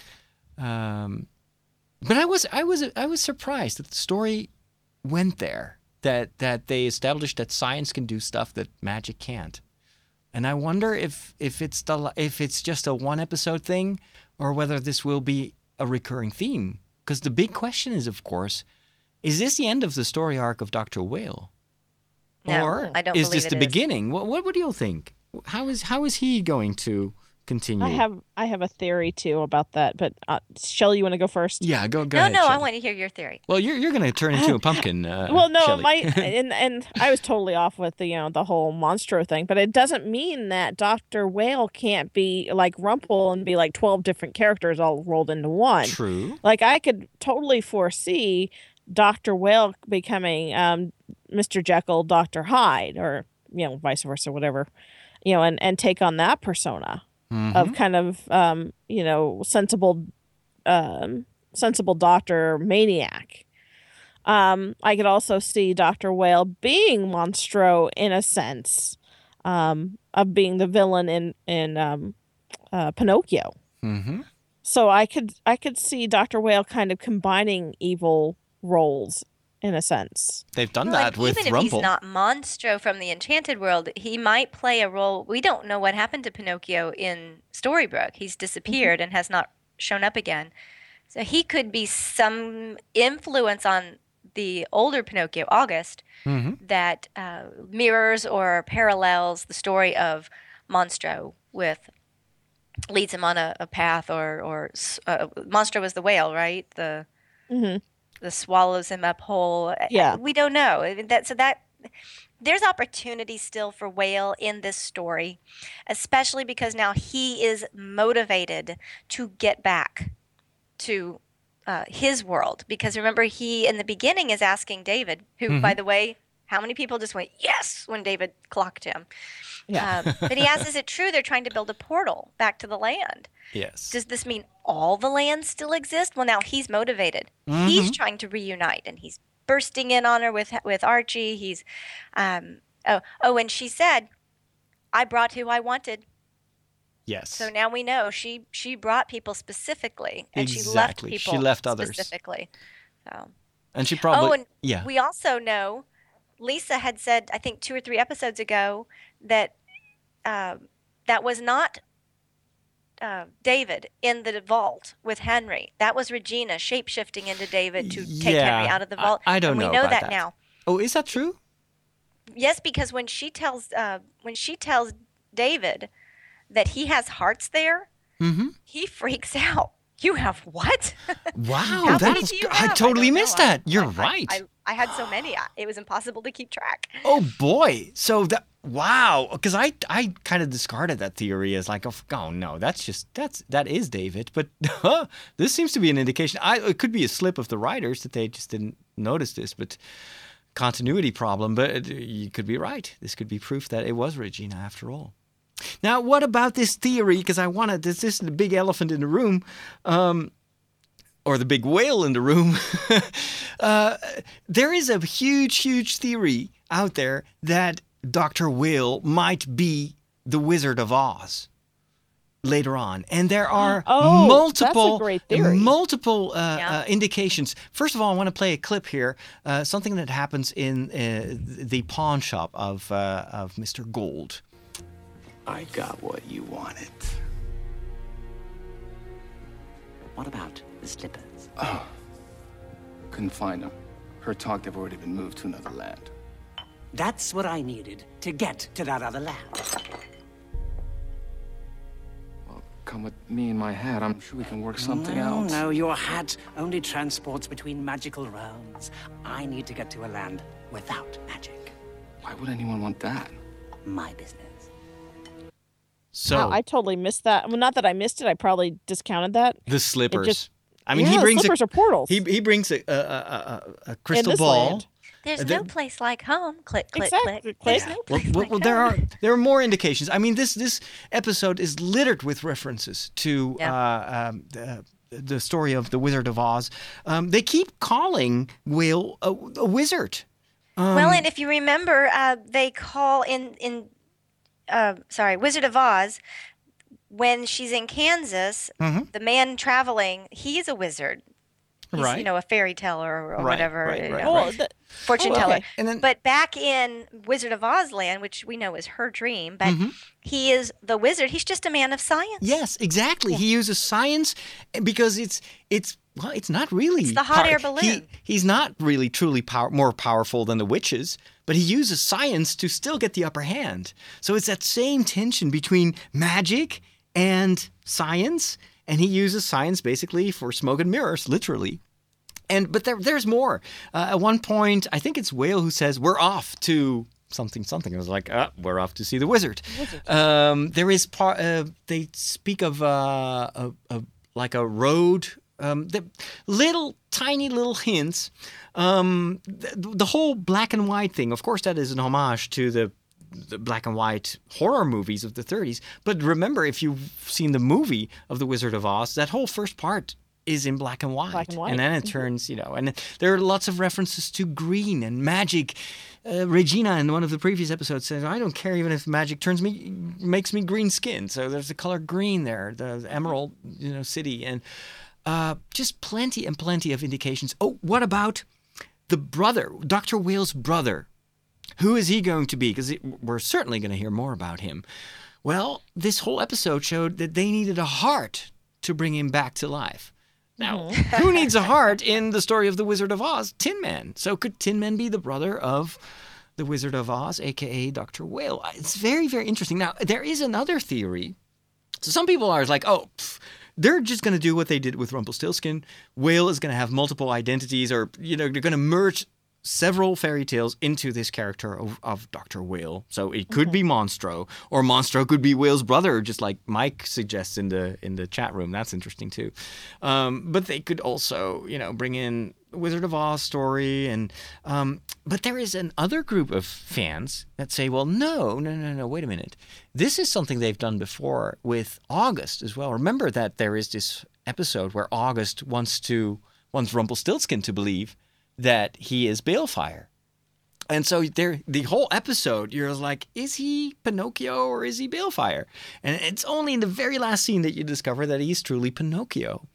Um, but I was I was I was surprised that the story went there. That that they established that science can do stuff that magic can't, and I wonder if if it's the if it's just a one episode thing, or whether this will be a recurring theme. Because the big question is, of course, is this the end of the story arc of Doctor Whale? No, or I don't is believe this it the is. beginning? What, what what do you think? How is how is he going to continue? I have I have a theory too about that, but uh, Shelley, you want to go first? Yeah, go go No, ahead. no, I Shelley. want to hear your theory. Well, you're you're going to turn into a pumpkin. Uh, Well, no, Shelley. my and and I was totally off with the you know the whole monstro thing, but it doesn't mean that Doctor Whale can't be like Rumple and be like twelve different characters all rolled into one. True. Like I could totally foresee Doctor Whale becoming um, Mister Jekyll, Doctor Hyde, or you know vice versa, whatever, you know, and and take on that persona Mhm. of kind of um, you know sensible, um, sensible doctor maniac. Um, I could also see Doctor Whale being Monstro in a sense, um, of being the villain in in um, uh, Pinocchio. Mm-hmm. So I could I could see Doctor Whale kind of combining evil roles in a sense. They've done Well, that and with even if Rumple. he's not Monstro from the Enchanted World, he might play a role. We don't know what happened to Pinocchio in Storybrooke. He's disappeared and has not shown up again. So he could be some influence on the older Pinocchio, August, Mhm. that uh, mirrors or parallels the story of Monstro with leads him on a, a path, or or s- uh, Monstro was the whale, right? The Mm-hmm. the swallows him up whole. I- Yeah. we don't know. I mean, that so that there's opportunity still for Whale in this story, especially because now he is motivated to get back to uh, his world. Because remember, he in the beginning is asking David, who, by the way, how many people just went yes when David clocked him? Yeah. Um, but he asks, is it true they're trying to build a portal back to the land? Yes. Does this mean all the lands still exist? Well, now he's motivated. He's trying to reunite, and he's bursting in on her with with Archie. He's, um, oh, oh, and she said, "I brought who I wanted." Yes. So now we know she she brought people specifically, and Exactly. she She left people left others. specifically. So. and she probably. Oh, and yeah. we also know Lisa had said, I think two or three episodes ago, that um, that was not uh, David in the vault with Henry. That was Regina shape-shifting into David to take Yeah, Henry out of the vault. I, I don't and we know know about that, that now. Oh, is that true? Yes, because when she tells uh, when she tells David that he has hearts there, Mm-hmm. he freaks out. You have what? Wow, How many that's do you I have? totally don't know. missed I- that. You're I- I- right. I, I had so many. I- It was impossible to keep track. Oh boy! So that wow, because I I kind of discarded that theory as like, oh no, that's just that's that is David. But this seems to be an indication. I it could be a slip of the writers that they just didn't notice this, but continuity problem. But you could be right. This could be proof that it was Regina after all. Now, what about this theory? Because I want to. This, this is the big elephant in the room. Um, or the big whale in the room, uh, there is a huge, huge theory out there that Doctor Will might be the Wizard of Oz later on. And there are Oh, multiple, that's a great theory. multiple uh, Yeah. uh, indications. First of all, I want to play a clip here, uh, something that happens in uh, the pawn shop of, uh, of Mister Gold. I got what you wanted. What about the slippers? Couldn't find them. Heard talk they've already been moved to another land. That's what I needed to get to that other land. Well, come with me and my hat. I'm sure we can work something no, out. No, your hat only transports between magical realms. I need to get to a land without magic. Why would anyone want that? My business. So Wow, I totally missed that. Well, not that I missed it. I probably discounted that. the slippers. just- I mean, yeah, he brings slippers a, are portals. He he brings a a, a, a, a crystal this ball. land. There's Uh, no the- place like home. Click, click, Exactly. click. Click. There's no Well, place well, like well, there home. are there are more indications. I mean, this this episode is littered with references to Yeah. uh, um, the, the story of the Wizard of Oz. Um, they keep calling Will a, a wizard. Well, and if you remember, uh, they call in in uh, sorry, Wizard of Oz. When she's in Kansas, Mhm. the man traveling, he's a wizard. He's, Right. you know, a fairy teller or, or Right, whatever, right, you right, know, Oh, the, fortune oh, teller. okay. And then But back in Wizard of Oz land, which we know is her dream, but Mhm. he is the wizard. He's just a man of science. yes, exactly. He uses science because it's it's well, it's not really It's the hot air He, balloon. he's not really truly power, more powerful than the witches, but he uses science to still get the upper hand. So it's that same tension between magic and science, and he uses science basically for smoke and mirrors, literally. And but there, there's more. Uh, at one point, I think it's Whale who says, "We're off to something, something." I was like, uh, "We're off to see the wizard." Um, there is part. Uh, they speak of uh, a, a like a road. Um, the little tiny little hints. Um, the, the whole black and white thing. Of course, that is an homage to the the black and white horror movies of the thirties. But remember, if you've seen the movie of The Wizard of Oz, that whole first part is in black and white. Black and white. And then it turns, you know, and there are lots of references to green and magic. Uh, Regina in one of the previous episodes says, I don't care even if magic turns me, makes me green skin. So there's the color green there, the Emerald, you know, City. And uh, just plenty and plenty of indications. Oh, what about the brother, Doctor Whale's brother? Who is he going to be? Because we're certainly going to hear more about him. Well, this whole episode showed that they needed a heart to bring him back to life. Now, who needs a heart in the story of the Wizard of Oz? Tin Man. So could Tin Man be the brother of the Wizard of Oz, a k a. Doctor Whale? It's very, very interesting. Now, there is another theory. So some people are like, oh, pff, they're just going to do what they did with Rumpelstiltskin. Whale is going to have multiple identities, or, you know, they're going to merge several fairy tales into this character of, of Doctor Whale. So it could be Monstro, or Monstro could be Whale's brother, just like Mike suggests in the in the chat room. That's interesting too. Um, but they could also, you know, bring in Wizard of Oz story, and um, but there is another group of fans that say, well, no, no, no, no, wait a minute. This is something they've done before with August as well. Remember that there is this episode where August wants to wants Rumpelstiltskin to believe that he is Balefire. And so there, the whole episode, you're like, is he Pinocchio or is he Balefire? And it's only in the very last scene that you discover that he's truly Pinocchio.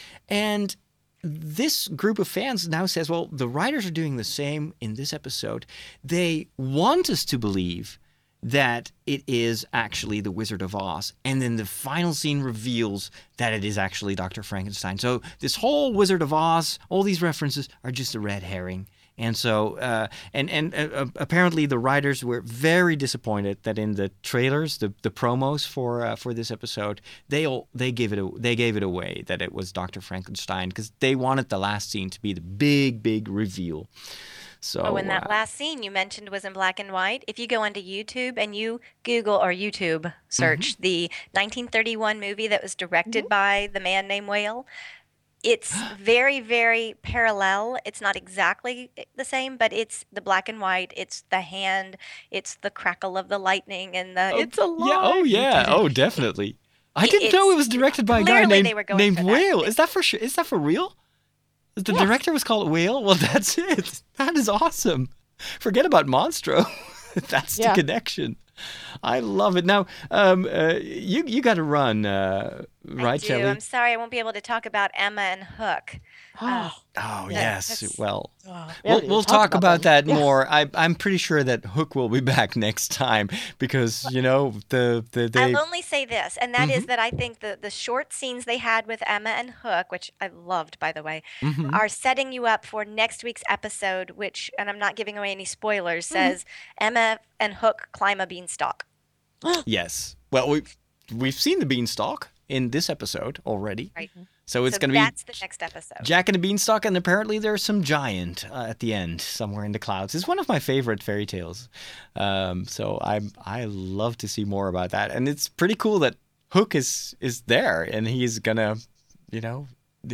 And this group of fans now says, well, the writers are doing the same in this episode. They want us to believe that it is actually the Wizard of Oz. And then the final scene reveals that it is actually Doctor Frankenstein. So this whole Wizard of Oz, all these references are just a red herring. And so, uh, and and uh, apparently the writers were very disappointed that in the trailers, the, the promos for uh, for this episode, they all, they gave it a, they gave it away that it was Doctor Frankenstein because they wanted the last scene to be the big big reveal. So, oh, and that uh, last scene you mentioned was in black and white. If you go onto YouTube and you Google or YouTube search mm-hmm. the nineteen thirty-one movie that was directed mm-hmm. by the man named Whale. It's very, very parallel. It's not exactly the same, but it's the black and white. It's the hand. It's the crackle of the lightning, and the. Oh, it's a yeah. Oh yeah. Oh definitely. I didn't it's, know it was directed by a guy named named Whale. That. Is that for sure? Is that for real? The yes. director was called Whale. Well, that's it. That is awesome. Forget about Monstro. That's yeah. the connection. I love it. Now, um, uh, you you got to run, uh, right, I do. Shelley? I'm sorry, I won't be able to talk about Emma and Hook. Uh, oh yes. Well, oh, we'll, we'll talk, talk about, about that yeah. more. I, I'm pretty sure that Hook will be back next time because you know the the. They... I'll only say this, and that mm-hmm. is that I think the the short scenes they had with Emma and Hook, which I loved, by the way, mm-hmm. are setting you up for next week's episode. Which, and I'm not giving away any spoilers. Mm-hmm. Says Emma and Hook climb a beanstalk. Yes. Well, we we've seen the beanstalk in this episode already. Right. So it's so going to be that's the next episode. Jack and the Beanstalk, and apparently there's some giant uh, at the end somewhere in the clouds. It's one of my favorite fairy tales. Um, so I I love to see more about that, and it's pretty cool that Hook is is there, and he's gonna, you know,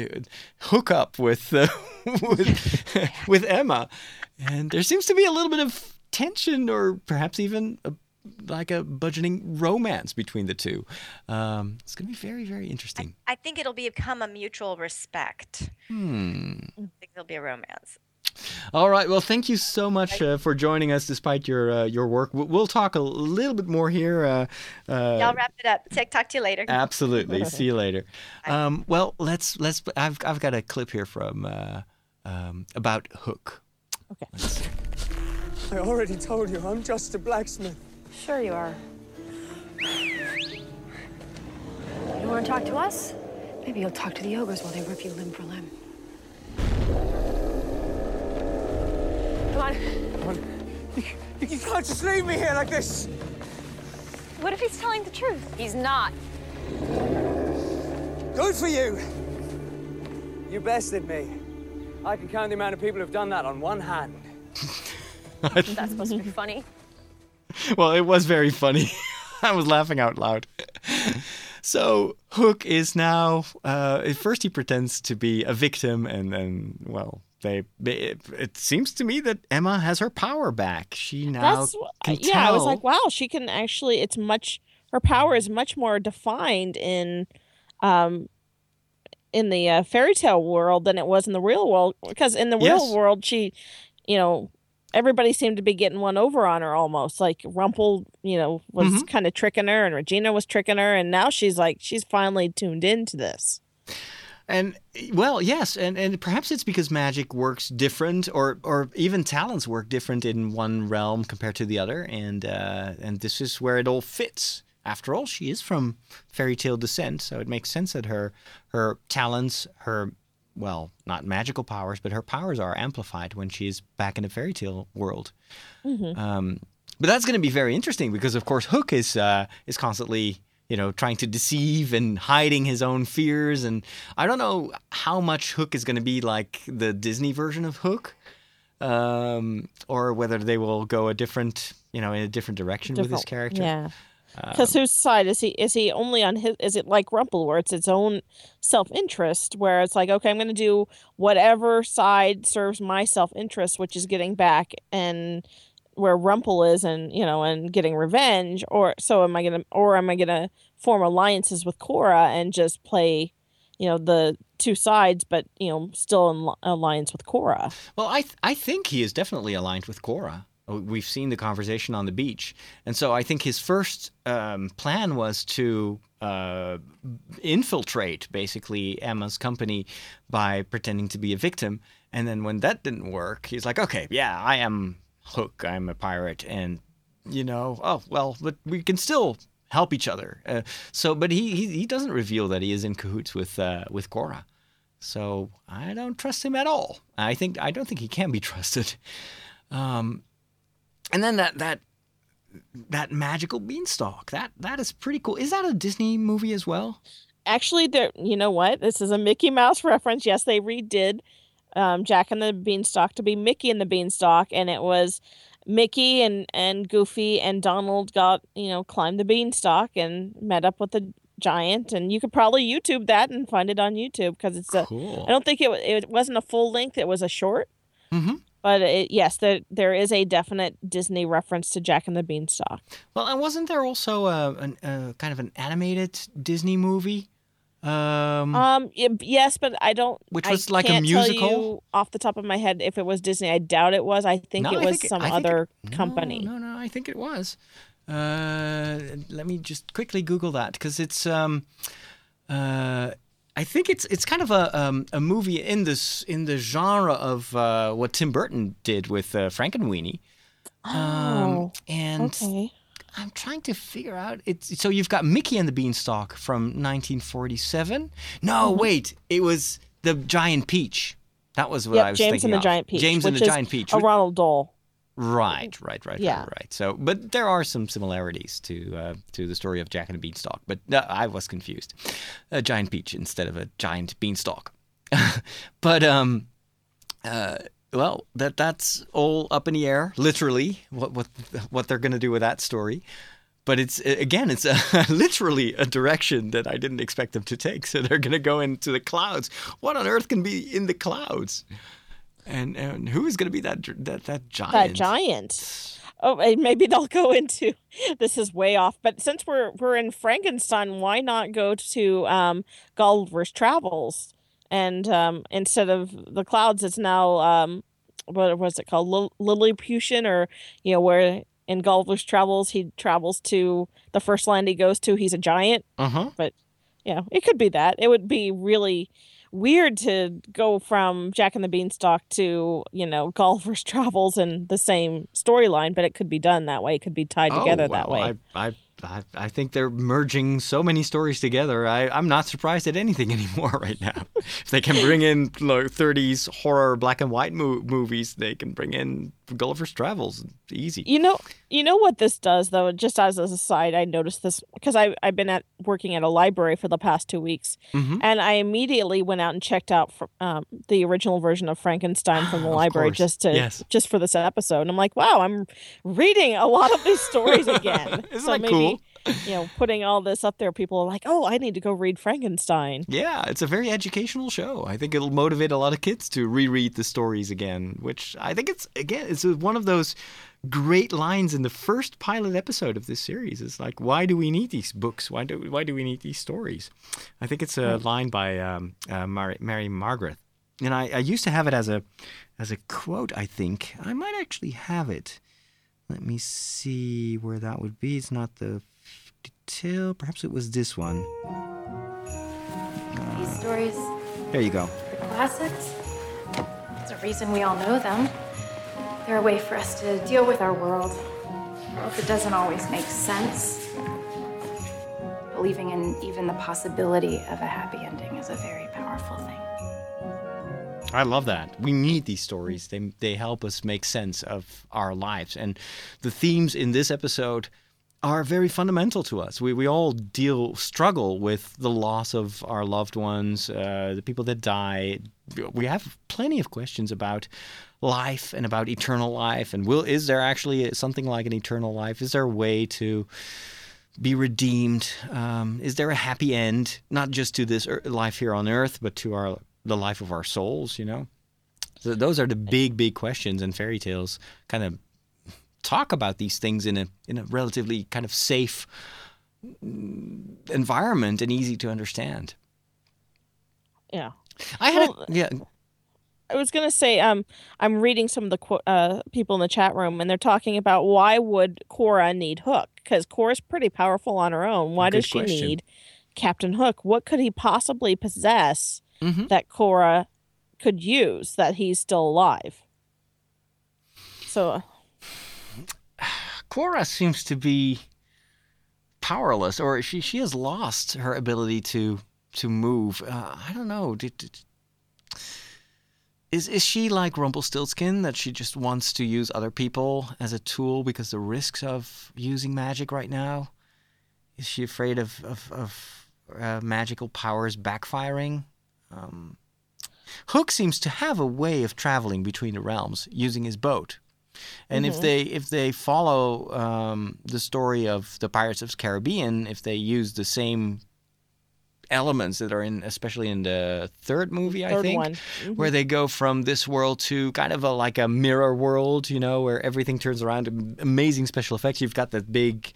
hook up with uh, with with Emma, and there seems to be a little bit of tension, or perhaps even a like a budgeting romance between the two. Um, it's going to be very, very interesting. I, I think it'll become a mutual respect. Hmm. I think there'll be a romance. All right. Well, thank you so much uh, for joining us despite your uh, your work. We'll, we'll talk a little bit more here. Uh, uh, Y'all wrap it up. Talk, talk to you later. Absolutely. See you later. Um, well, let's let's. I've I've got a clip here from uh, um, about Hook. Okay. Let's see. I already told you I'm just a blacksmith. Sure you are. You want to talk to us? Maybe you'll talk to the ogres while they rip you limb for limb. Come on. Come on. You, you can't just leave me here like this. What if he's telling the truth? He's not. Good for you. You bested me. I can count the amount of people who've done that on one hand. That's supposed to be funny. Well, it was very funny. I was laughing out loud. So Hook is now, uh, at first he pretends to be a victim, and then, well, they, it, it seems to me that Emma has her power back. She now That's, can yeah, tell. I was like, wow, she can actually, it's much, her power is much more defined in, um, in the uh, fairy tale world than it was in the real world. Because in the real Yes. world, she, you know, everybody seemed to be getting one over on her almost. Like Rumple, you know, was Mhm. kind of tricking her, and Regina was tricking her, and now she's like, she's finally tuned into this. And well, yes, and, and perhaps it's because magic works different, or or even talents work different in one realm compared to the other, and uh, and this is where it all fits. After all, she is from fairy tale descent, so it makes sense that her her talents, her well, not magical powers, but her powers are amplified when she's back in the fairy tale world. Mm-hmm. Um, but that's going to be very interesting because, of course, Hook is uh, is constantly, you know, trying to deceive and hiding his own fears. And I don't know how much Hook is going to be like the Disney version of Hook, um, or whether they will go a different, you know, in a different direction with this Different- character. Yeah. Because Um, whose side is he? Is he only on his? Is it like Rumple, where it's its own self-interest, where it's like, okay, I'm going to do whatever side serves my self-interest, which is getting back, and where Rumple is, and you know, and getting revenge, or so am I going to, or am I going to form alliances with Cora and just play, you know, the two sides, but you know, still in li- alliance with Cora? Well, I th- I think he is definitely aligned with Cora. We've seen the conversation on the beach. And so I think his first um, plan was to uh, infiltrate, basically, Emma's company by pretending to be a victim. And then when that didn't work, he's like, okay, yeah, I am Hook. I'm a pirate. And you know, oh well, but we can still help each other. Uh, so, but he, he he doesn't reveal that he is in cahoots with uh, with Cora. So I don't trust him at all. I think I don't think he can be trusted. Um, and then that that that magical beanstalk that that is pretty cool. Is that a Disney movie as well? Actually, there. You know what? This is a Mickey Mouse reference. Yes, they redid um, Jack and the Beanstalk to be Mickey and the Beanstalk, and it was Mickey and and Goofy and Donald got you know climbed the beanstalk and met up with the giant, and you could probably YouTube that and find it on YouTube because it's a. Cool. I don't think it it wasn't a full length; it was a short. Mm-hmm. But it, yes, there there is a definite Disney reference to Jack and the Beanstalk. Well, and wasn't there also a, an, a kind of an animated Disney movie? Um, um y- yes, but I don't. Which was I like a can't tell musical? you off the top of my head if it was Disney. I doubt it was. I think No, it I was think it- some I think other it- company. No, no, no, I think it was. Uh, let me just quickly Google that because it's um, uh, I think it's it's kind of a um, a movie in this in the genre of uh, what Tim Burton did with uh, Frankenweenie. Oh, and okay. I'm trying to figure out it's so you've got Mickey and the Beanstalk from nineteen forty-seven. No, Mhm. wait, it was the Giant Peach. That was what Yep, I was James thinking and the of. Giant Peach. James and which the is Giant Peach. A Ronald Dole. Right, right, right, Yeah. right, right. So, but there are some similarities to uh, to the story of Jack and the Beanstalk. But uh, I was confused. A giant peach instead of a giant beanstalk. but um, uh, well, that that's all up in the air, literally. What what what they're gonna do with that story. But it's again, it's a, literally a direction that I didn't expect them to take. So they're gonna go into the clouds. What on earth can be in the clouds? And and who is going to be that that that giant? That giant. Oh, and maybe they'll go into. This is way off, but since we're we're in Frankenstein, why not go to um, Gulliver's Travels? And um, instead of the clouds, it's now um, what was it called, Lil- Lilliputian, or you know where in Gulliver's Travels he travels to the first land he goes to. He's a giant. Uh huh. But yeah, it could be that. It would be really weird to go from Jack and the Beanstalk to, you know, Gulliver's Travels and the same storyline, but it could be done that way. It could be tied together oh, that well, way. I, I I I think they're merging so many stories together. I I'm not surprised at anything anymore right now. If they can bring in like thirties horror black and white mo- movies, they can bring in Gulliver's Travels. Easy. You know, you know what this does though. Just as a side, I noticed this because I I've been at working at a library for the past two weeks, Mhm. and I immediately went out and checked out for, um, the original version of Frankenstein from the Of library course. just to Yes. just for this episode. And I'm like, wow, I'm reading a lot of these stories again. Isn't so that maybe, cool? you know, putting all this up there, people are like, oh, I need to go read Frankenstein. Yeah, it's a very educational show. I think it'll motivate a lot of kids to reread the stories again, which I think it's, again, it's one of those great lines in the first pilot episode of this series. It's like, why do we need these books? Why do why do we need these stories? I think it's a Right. line by um, uh, Mary, Mary Margaret. And I, I used to have it as a as a quote, I think. I might actually have it. Let me see where that would be. It's not the detail. Perhaps it was this one. These stories, There you go. the classics, there's a reason we all know them. They're a way for us to deal with our world. If it doesn't always make sense, believing in even the possibility of a happy ending is a very powerful thing. I love that. We need these stories. They they help us make sense of our lives. And the themes in this episode are very fundamental to us. We we all deal struggle with the loss of our loved ones, uh, the people that die. We have plenty of questions about life and about eternal life. And will is there actually something like an eternal life? Is there a way to be redeemed? Um, is there a happy end, not just to this ear- life here on earth, but to our the life of our souls, you know? So those are the big, big questions, and fairy tales kind of talk about these things in a in a relatively kind of safe environment and easy to understand. Yeah. I had Well, a, yeah. I was gonna say, um, I'm reading some of the qu- uh, people in the chat room, and they're talking about why would Cora need Hook? Because Cora's pretty powerful on her own. Why Good does she question. need Captain Hook? What could he possibly possess Mhm. that Cora could use that he's still alive? So, Cora seems to be powerless, or she she has lost her ability to to move. Uh, I don't know. Did, did, is is she like Rumpelstiltskin, that she just wants to use other people as a tool because the risks of using magic right now? Is she afraid of of, of uh, magical powers backfiring? Um, Hook seems to have a way of traveling between the realms using his boat. And Mm-hmm. if they if they follow um, the story of the Pirates of the Caribbean, if they use the same elements that are in, especially in the third movie, I Third think, one. Mhm. where they go from this world to kind of a like a mirror world, you know, where everything turns around, amazing special effects. You've got that big,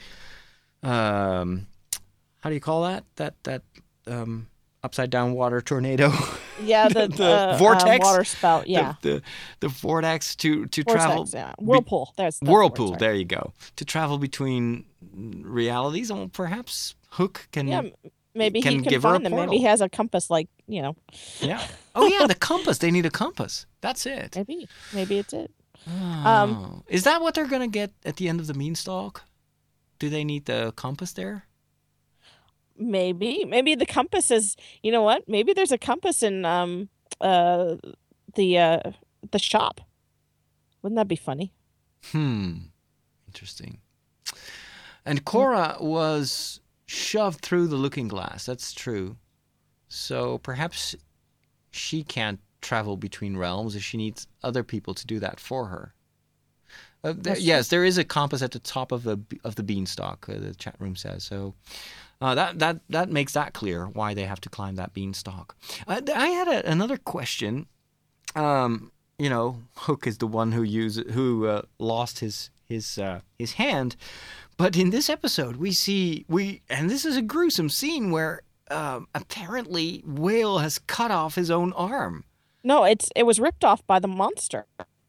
um, how do you call that? That that um, upside down water tornado. Yeah, the, the uh, vortex, uh, water spout. Yeah, the the, the vortex to to Vortex, travel. yeah. Whirlpool. There's that's the word, Whirlpool. sorry. There you go. To travel between realities, and perhaps Hook can. Yeah, m- maybe can he can give her a find them. Maybe he portal. has a compass, like you know. Yeah. Oh yeah, the compass. They need a compass. That's it. Maybe, maybe it's it. Oh. Um, Is that what they're gonna get at the end of the Beanstalk? Do they need the compass there? Maybe, maybe the compass is. You know what? Maybe there's a compass in um uh the uh the shop. Wouldn't that be funny? Hmm. Interesting. And Cora was shoved through the looking glass. That's true. So perhaps she can't travel between realms if she needs other people to do that for her. Uh, there, That's yes, there is a compass at the top of the of the beanstalk. Uh, the chat room says so. Uh, that that that makes that clear why they have to climb that beanstalk. Uh, I had a, another question. Um, you know, Hook is the one who used who uh, lost his his uh, his hand, but in this episode we see we and this is a gruesome scene where um, apparently Whale has cut off his own arm. No, it's it was ripped off by the monster.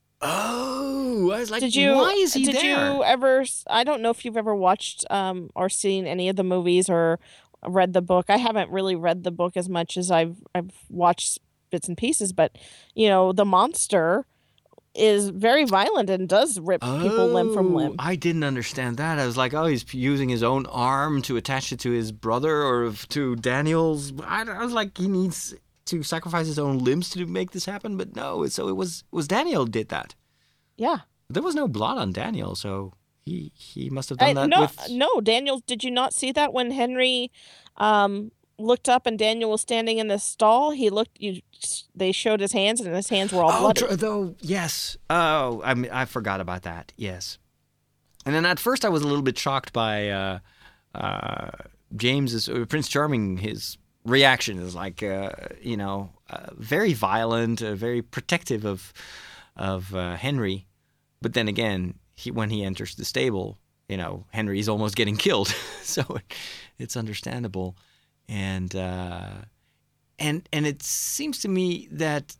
Oh, I was like, Did you? why is he did there? you ever? s- I don't know if you've ever watched um or seen any of the movies or read the book. I haven't really read the book as much as I've I've watched bits and pieces, but you know the monster is very violent and does rip people limb from limb. I didn't understand that. I was like, oh, he's using his own arm to attach it to his brother or f- to Daniel's. I, I was like, he needs to sacrifice his own limbs to make this happen. But no, so it was was Daniel did that. Yeah. There was no blood on Daniel, so he he must have done I, that no, with. no, Daniel. Did you not see that when Henry um, looked up and Daniel was standing in the stall? He looked. You. They showed his hands, and his hands were all Oh, bloody. tr- though, yes. Oh, I mean, I forgot about that. Yes. And then at first I was a little bit shocked by uh, uh, James's uh, Prince Charming. His reaction is like, uh, you know, uh, very violent, uh, very protective of of uh, Henry. But then again, he when he enters the stable, you know, Henry's almost getting killed, so it, it's understandable. And uh, and and it seems to me that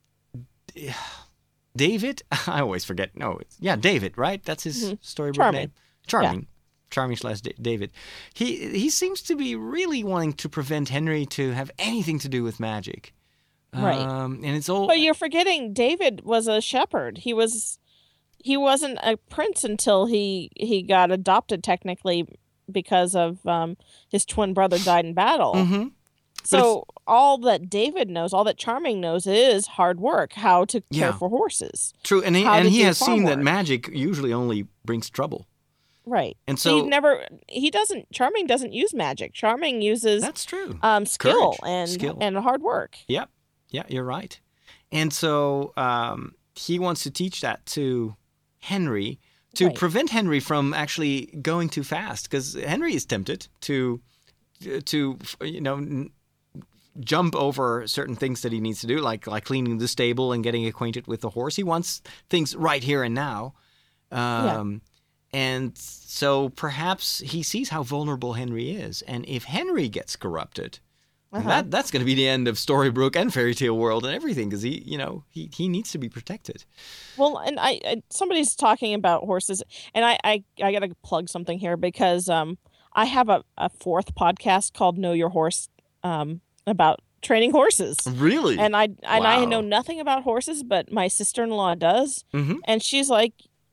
David, I always forget. No, it's, yeah, David, right? That's his Mhm. storybook Charming. name. Charming. Charming slash Da- David. He he seems to be really wanting to prevent Henry to have anything to do with magic. Right. Um, and it's all But you're forgetting David was a shepherd. He was he wasn't a prince until he he got adopted technically because of um, his twin brother died in battle. Mhm. So all that David knows, all that Charming knows is hard work, how to care Yeah. for horses. true, and he how and to he do has farm seen that work. magic usually only brings trouble. Right. And so he so- never he doesn't Charming doesn't use magic. Charming uses That's true. um skill Courage, and skill. and hard work. Yep. Yeah, you're right. And so um, he wants to teach that to Henry to Right. prevent Henry from actually going too fast, because Henry is tempted to to you know n- jump over certain things that he needs to do, like like cleaning the stable and getting acquainted with the horse. He wants things right here and now. Um, And so perhaps he sees how vulnerable Henry is, and if Henry gets corrupted, Uh-huh. that that's going to be the end of Storybrooke and Fairy Tale World and everything, because he, you know, he, he needs to be protected. Well, and I, I somebody's talking about horses, and I I, I got to plug something here because um I have a, a fourth podcast called Know Your Horse um about training horses. Really? And I and I Wow. know nothing about horses, but my sister-in-law does. Mhm. And she's like,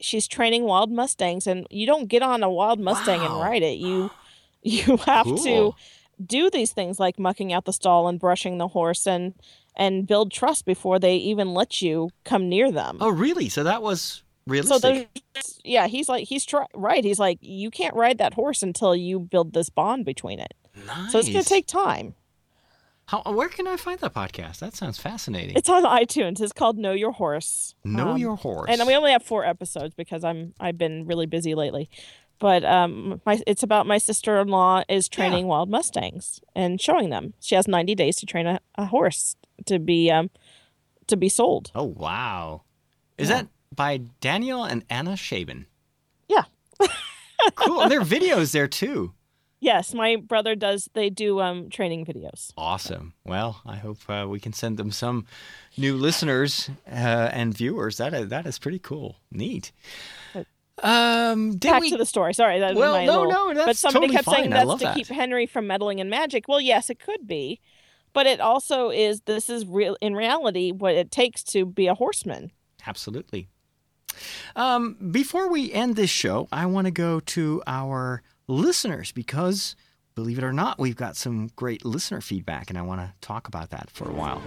she's training wild mustangs, and you don't get on a wild mustang Wow. and ride it. You you have Cool. to do these things like mucking out the stall and brushing the horse and and build trust before they even let you come near them. Oh, really? So that was So realistic. there's, yeah, he's like, he's try, right. He's like, you can't ride that horse until you build this bond between it. Nice. So it's going to take time. How, where can I find that podcast? That sounds fascinating. It's on iTunes. It's called Know Your Horse. Know Um, Your Horse. And we only have four episodes because I'm I've been really busy lately. But um, my it's about my sister-in-law is training wild mustangs and showing them. She has ninety days to train a, a horse to be um to be sold. Oh, wow. Is Yeah. that by Daniel and Anna Shaban? Yeah. Cool. There are videos there too. Yes, my brother does. They do um training videos. Awesome. Well, I hope uh, we can send them some new listeners uh, and viewers. That is, that is pretty cool. Neat. Um, did Back we... to the story. Sorry, that Well, was my no, little... no, that's But somebody totally kept saying fine. I that's love to that. keep Henry from meddling in magic. Well, yes, it could be, but it also is. This is real in reality what it takes to be a horseman. Absolutely. Um, before we end this show, I want to go to our listeners because, believe it or not, we've got some great listener feedback, and I want to talk about that for a while.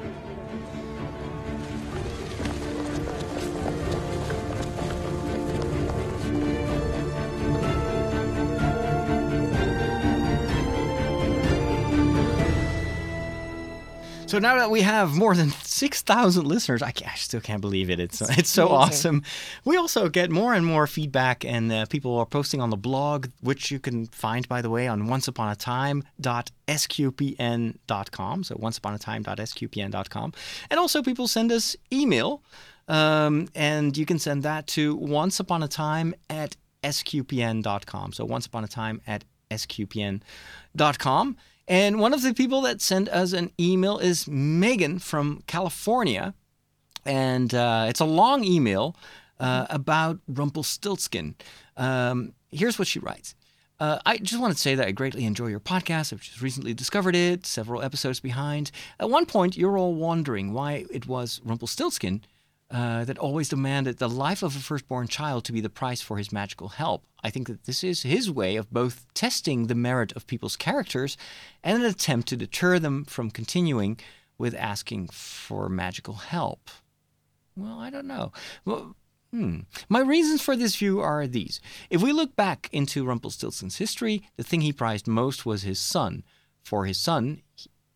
So now that we have more than six thousand listeners, I, can't, I still can't believe it. It's it's so amazing. awesome. We also get more and more feedback, and uh, people are posting on the blog, which you can find, by the way, on once upon a time dot s q p n dot com. So once upon a time dot s q p n dot com. And also people send us email, um, and you can send that to onceuponatime at s q p n dot com. So onceuponatime at s q p n dot com. And one of the people that sent us an email is Megan from California. And uh, it's a long email uh, about Rumpelstiltskin. Um, here's what she writes. Uh, I just want to say that I greatly enjoy your podcast. I've just recently discovered it, several episodes behind. At one point, you're all wondering why it was Rumpelstiltskin uh, that always demanded the life of a firstborn child to be the price for his magical help. I think that this is his way of both testing the merit of people's characters and an attempt to deter them from continuing with asking for magical help. Well, I don't know. Well, hmm. My reasons for this view are these. If we look back into Rumpelstiltskin's history, the thing he prized most was his son. For his son,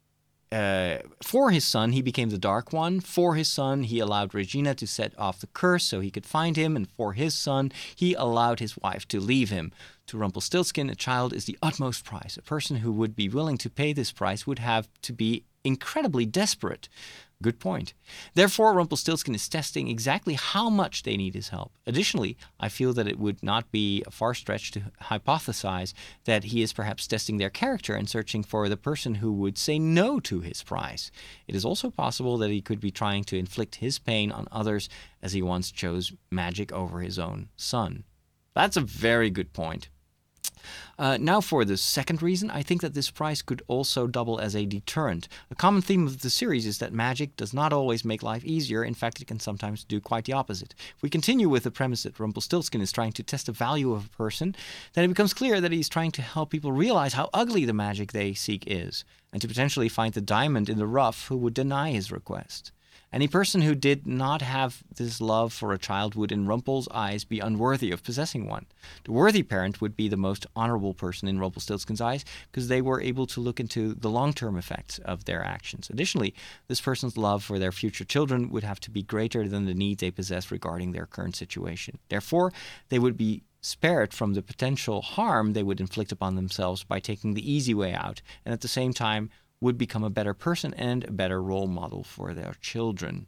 Uh, for his son, he became the Dark One. For his son, he allowed Regina to set off the curse so he could find him. And for his son, he allowed his wife to leave him. To Rumpelstiltskin, a child is the utmost price. A person who would be willing to pay this price would have to be incredibly desperate. Good point. Therefore, Rumpelstiltskin is testing exactly how much they need his help. Additionally, I feel that it would not be a far stretch to hypothesize that he is perhaps testing their character and searching for the person who would say no to his prize. It is also possible that he could be trying to inflict his pain on others as he once chose magic over his own son. That's a very good point. Uh, now for the second reason, I think that this price could also double as a deterrent. A common theme of the series is that magic does not always make life easier. In fact, it can sometimes do quite the opposite. If we continue with the premise that Rumpelstiltskin is trying to test the value of a person, then it becomes clear that he's trying to help people realize how ugly the magic they seek is, and to potentially find the diamond in the rough who would deny his request. Any person who did not have this love for a child would, in Rumpel's eyes, be unworthy of possessing one. The worthy parent would be the most honorable person in Rumpelstiltskin's eyes because they were able to look into the long-term effects of their actions. Additionally, this person's love for their future children would have to be greater than the need they possess regarding their current situation. Therefore, they would be spared from the potential harm they would inflict upon themselves by taking the easy way out, and at the same time would become a better person and a better role model for their children.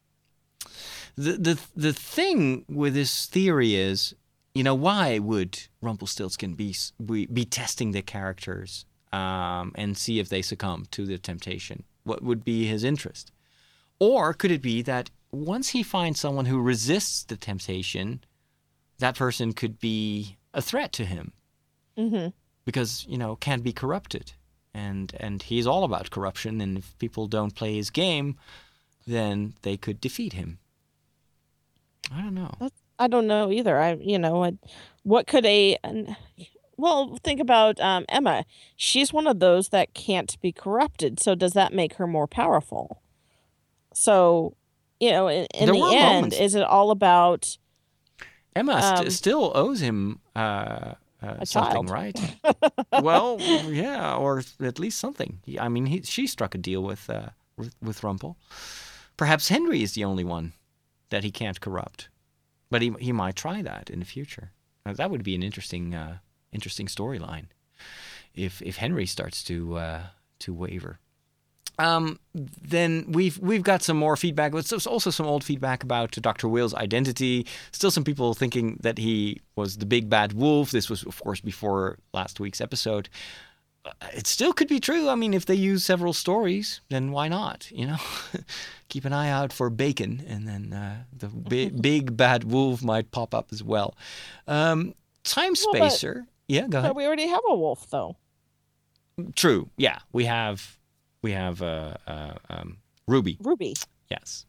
The the the thing with this theory is, you know, why would Rumpelstiltskin be be, be testing the characters um, and see if they succumb to the temptation? What would be his interest? Or could it be that once he finds someone who resists the temptation, that person could be a threat to him? Mm-hmm. Because, you know, can't be corrupted. And and he's all about corruption, and if people don't play his game, then they could defeat him. I don't know. That's, I don't know either. I, you know, I, what could a, an, well, think about um, Emma. She's one of those that can't be corrupted. So does that make her more powerful? So, you know, in, in There the were end, moments- is it all about Emma st- Um, still owes him uh, uh, a something, child? right? Well, yeah, or at least something. He- I mean, he, she struck a deal with, uh, with with Rumpel. Perhaps Henry is the only one that he can't corrupt, but he he might try that in the future. Now, that would be an interesting uh, interesting storyline if if Henry starts to uh, to waver. Um, then we've we've got some more feedback. But there's also some old feedback about Doctor Will's identity. Still, some people thinking that he was the big bad wolf. This was, of course, before last week's episode. Uh, It still could be true. I mean, if they use several stories, then why not? You know, keep an eye out for Bacon, and then uh, the big, big bad wolf might pop up as well. Um, Time Well, but- Spacer. Yeah, go ahead. But we already have a wolf, though. True. Yeah, we have we have uh, uh, um, Ruby. Ruby. Yes.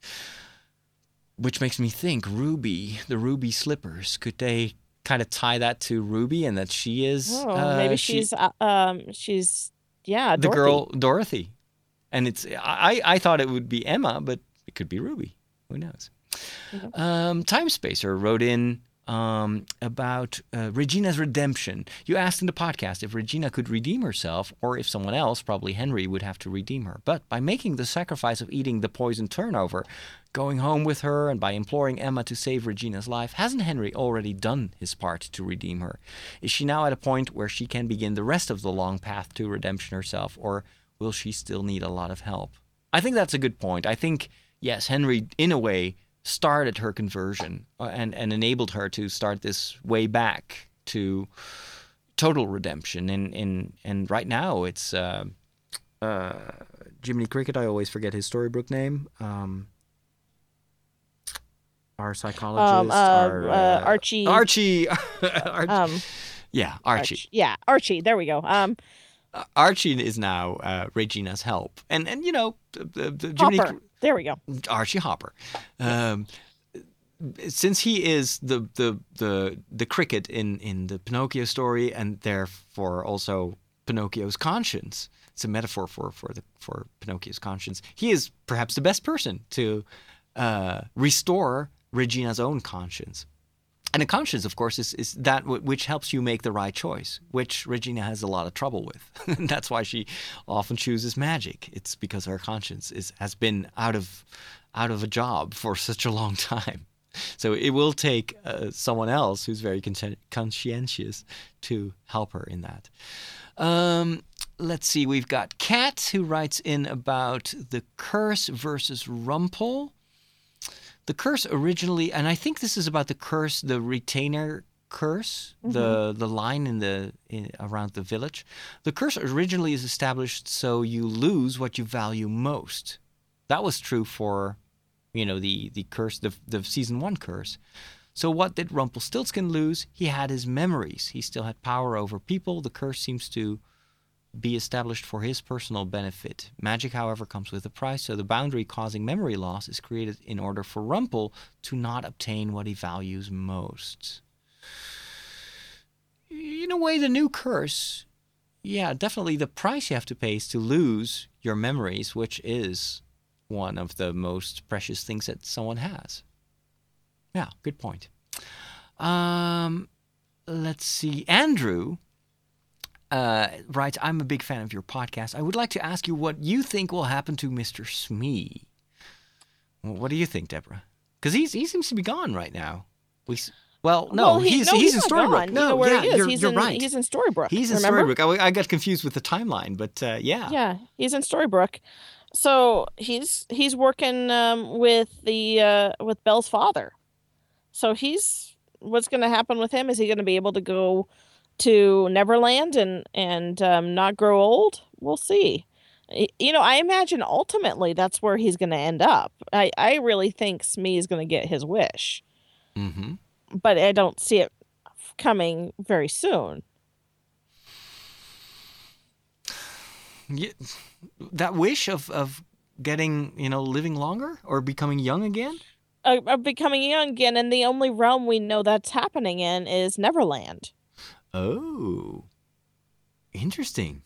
Which makes me think Ruby, the Ruby slippers. Could they kind of tie that to Ruby and that she is Oh, uh, maybe she- she's, uh, um, she's, yeah, the Dorothy. girl Dorothy, and it's I I thought it would be Emma, but it could be Ruby. Who knows? Um, Time Spacer wrote in um, about uh, Regina's redemption. You asked in the podcast if Regina could redeem herself, or if someone else, probably Henry, would have to redeem her. But by making the sacrifice of eating the poison turnover, going home with her, and by imploring Emma to save Regina's life, hasn't Henry already done his part to redeem her? Is she now at a point where she can begin the rest of the long path to redemption herself, or will she still need a lot of help? I think that's a good point. I think, yes, Henry, in a way, started her conversion uh, and, and enabled her to start this way back to total redemption. And, and, and right now it's uh, uh, Jiminy Cricket. I always forget his Storybrooke name. Um, our psychologist. Um, uh, our, uh, Archie. Archie. Archie. Um, yeah, Archie. Arch- yeah, Archie. There we go. Um, Uh, Archie is now uh, Regina's help. And, and you know, the, the, the Jiminy Hopper. There we go. Archie Hopper. Um, since he is the the the the cricket in in the Pinocchio story, and therefore also Pinocchio's conscience, it's a metaphor for for the for Pinocchio's conscience. He is perhaps the best person to uh, restore Regina's own conscience. And a conscience, of course, is, is that w- which helps you make the right choice, which Regina has a lot of trouble with. That's why she often chooses magic. It's because her conscience is has been out of out of a job for such a long time. So it will take uh, someone else who's very con- conscientious to help her in that. Um, let's see. We've got Kat, who writes in about the curse versus Rumpel. The curse originally, and I think this is about the curse, the retainer curse, mm-hmm. the the line in the in, around the village. The curse originally is established so you lose what you value most. That was true for, you know, the the curse, the the season one curse. So what did Rumpelstiltskin lose? He had his memories. He still had power over people. The curse seems to be established for his personal benefit. Magic, however, comes with a price, so the boundary causing memory loss is created in order for Rumpel to not obtain what he values most. In a way, the new curse, yeah, definitely the price you have to pay is to lose your memories, which is one of the most precious things that someone has. Yeah, good point. Um, let's see. Andrew Uh, writes, I'm a big fan of your podcast. I would like to ask you what you think will happen to Mister Smee. Well, what do you think, Deborah? Because he's he seems to be gone right now. We well, no, well, he, he's no, he's, he's in not Storybrooke. gone. No, you know where yeah, he is. you're, he's you're in, right. He's in Storybrooke. He's in remember? Storybrooke. I, I got confused with the timeline, but uh, yeah. Yeah, he's in Storybrooke. So he's he's working um, with the uh, with Belle's father. So he's what's going to happen with him? Is he going to be able to go to Neverland and and um, not grow old? We'll see. You know, I imagine ultimately that's where he's going to end up. I, I really think Smee is going to get his wish. Mm-hmm. But I don't see it coming very soon. Yeah, that wish of, of getting, you know, living longer or becoming young again? uh, of becoming young again, and the only realm we know that's happening in is Neverland. Oh, interesting.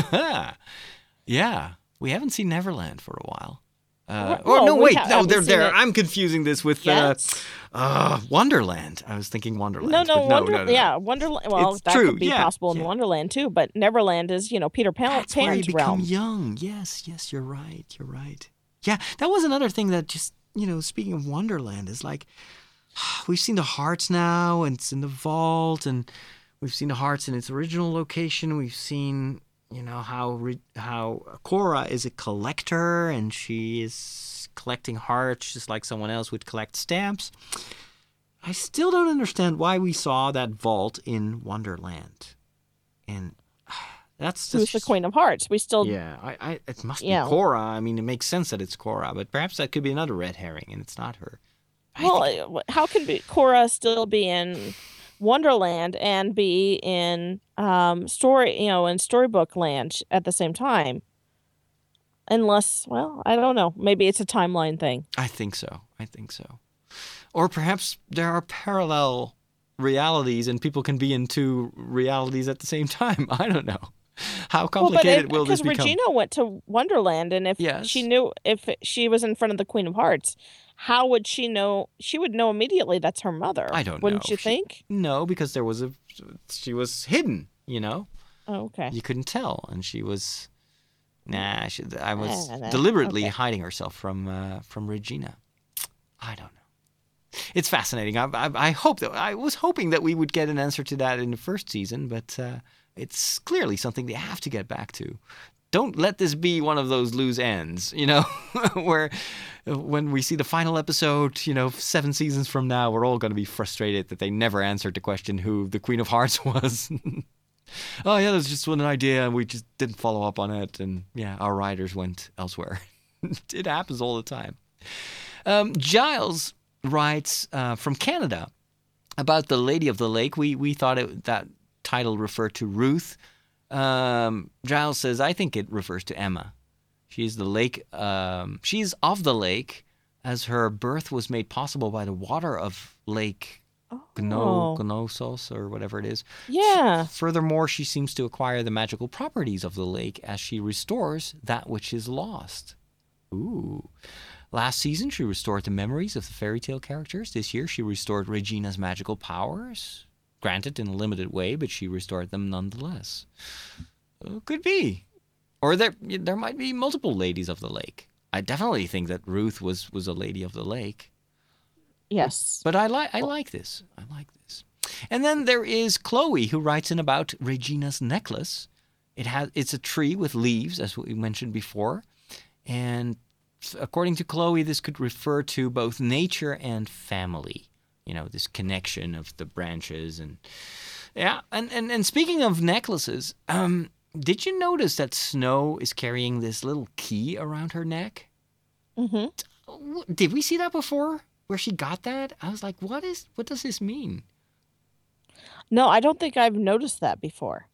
Yeah, we haven't seen Neverland for a while. Uh, Well, oh no, we wait, ha- no, have we they're seen there. it? I'm confusing this with Yes. uh, uh, Wonderland. I was thinking Wonderland. No, no, but no, Wonder- no, no, no. yeah, Wonderland. Well, It's that true, could be yeah, possible in Wonderland too, but Neverland is, you know, Peter Pan, That's where you Pan's become realm. young. Yes, yes, you're right. You're right. Yeah, that was another thing that just, you know, speaking of Wonderland, is like, we've seen the hearts now, and it's in the vault, and we've seen the hearts in its original location. We've seen, you know, how re- how Cora is a collector, and she is collecting hearts just like someone else would collect stamps. I still don't understand why we saw that vault in Wonderland. And that's Who's the just, Queen of Hearts? We still yeah, I, I, it must Yeah. be Cora. I mean, it makes sense that it's Cora, but perhaps that could be another red herring, and it's not her. Well, uh, how can be, Cora still be in Wonderland and be in um, story, you know, in Storybook Land at the same time? Unless, well, I don't know. Maybe it's a timeline thing. I think so. I think so. Or perhaps there are parallel realities, and people can be in two realities at the same time. I don't know. How complicated will this Because become? Regina went to Wonderland, and if Yes. she knew if she was in front of the Queen of Hearts, how would she know? She would know immediately that's her mother. I don't Wouldn't know. you She- think? No, because there was a, she was hidden. You know, Oh, okay. you couldn't tell, and she was, nah. She, I was Ah, nah, deliberately okay. hiding herself from uh, from Regina. I don't know. It's fascinating. I, I, I hope that I was hoping that we would get an answer to that in the first season, but uh, it's clearly something they have to get back to. Don't let this be one of those loose ends, you know, where when we see the final episode, you know, seven seasons from now, we're all going to be frustrated that they never answered the question who the Queen of Hearts was. Oh, yeah, that's just an idea, and we just didn't follow up on it, and yeah, our writers went elsewhere. It happens all the time. Um, Giles writes uh, from Canada about the Lady of the Lake. We we thought it, that title referred to Ruth. Um, Giles says, I think it refers to Emma. She's the lake. Um, she's of the lake, as her birth was made possible by the water of Lake Gno, Oh. Gnosos, or whatever it is. Yeah. Furthermore, she seems to acquire the magical properties of the lake as she restores that which is lost. Ooh. Last season, she restored the memories of the fairy tale characters. This year, she restored Regina's magical powers. Granted, in a limited way, but she restored them nonetheless. Uh, could be. Or there there might be multiple ladies of the lake. I definitely think that Ruth was, was a lady of the lake. Yes. But I like I like this. I like this. And then there is Chloe, who writes in about Regina's necklace. It has it's a tree with leaves, as we mentioned before. And according to Chloe, this could refer to both nature and family. You know, this connection of the branches and yeah. And and, and speaking of necklaces, um, did you notice that Snow is carrying this little key around her neck? Mm-hmm. Did we see that before? Where she got that? I was like, what is what does this mean? No, I don't think I've noticed that before.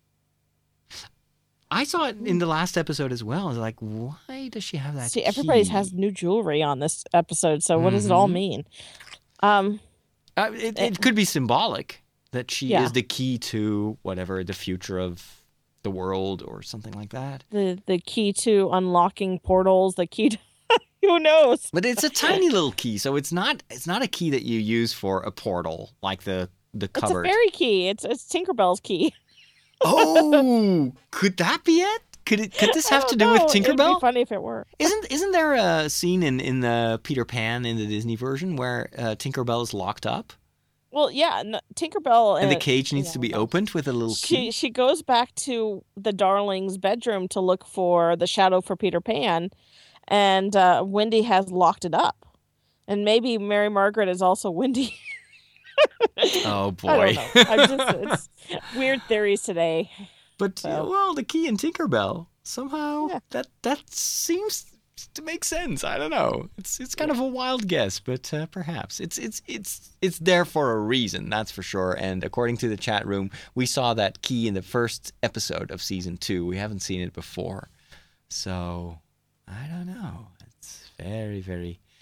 I saw it in the last episode as well. I was like, why does she have that See, everybody key? has new jewelry on this episode, so what does it all Mhm. mean? Um, Uh, it, it could be symbolic that she Yeah. is the key to whatever the future of the world or something like that. the the key to unlocking portals, the key to who knows? But it's a tiny little key, so it's not it's not a key that you use for a portal like the the It's a cupboard. fairy key. It's it's Tinkerbell's key. Oh, could that be it? Could it could this I have to don't do with know. It'd Tinkerbell? be funny if it were. Isn't isn't there a scene in in the Peter Pan in the Disney version where uh, Tinkerbell is locked up Well, yeah, no, Tinkerbell and the uh, cage needs to be opened with a little She key? she goes back to the Darling's bedroom to look for the shadow for Peter Pan, and uh, Wendy has locked it up, and maybe Mary Margaret is also Wendy. Oh I boy! don't know. I'm just it's weird theories today. But So. well, the key in Tinkerbell somehow that that seems to make sense. I don't know. It's it's kind of a wild guess, but uh, perhaps it's it's it's it's there for a reason. That's for sure. And according to the chat room, we saw that key in the first episode of season two. We haven't seen it before, so I don't know. It's very very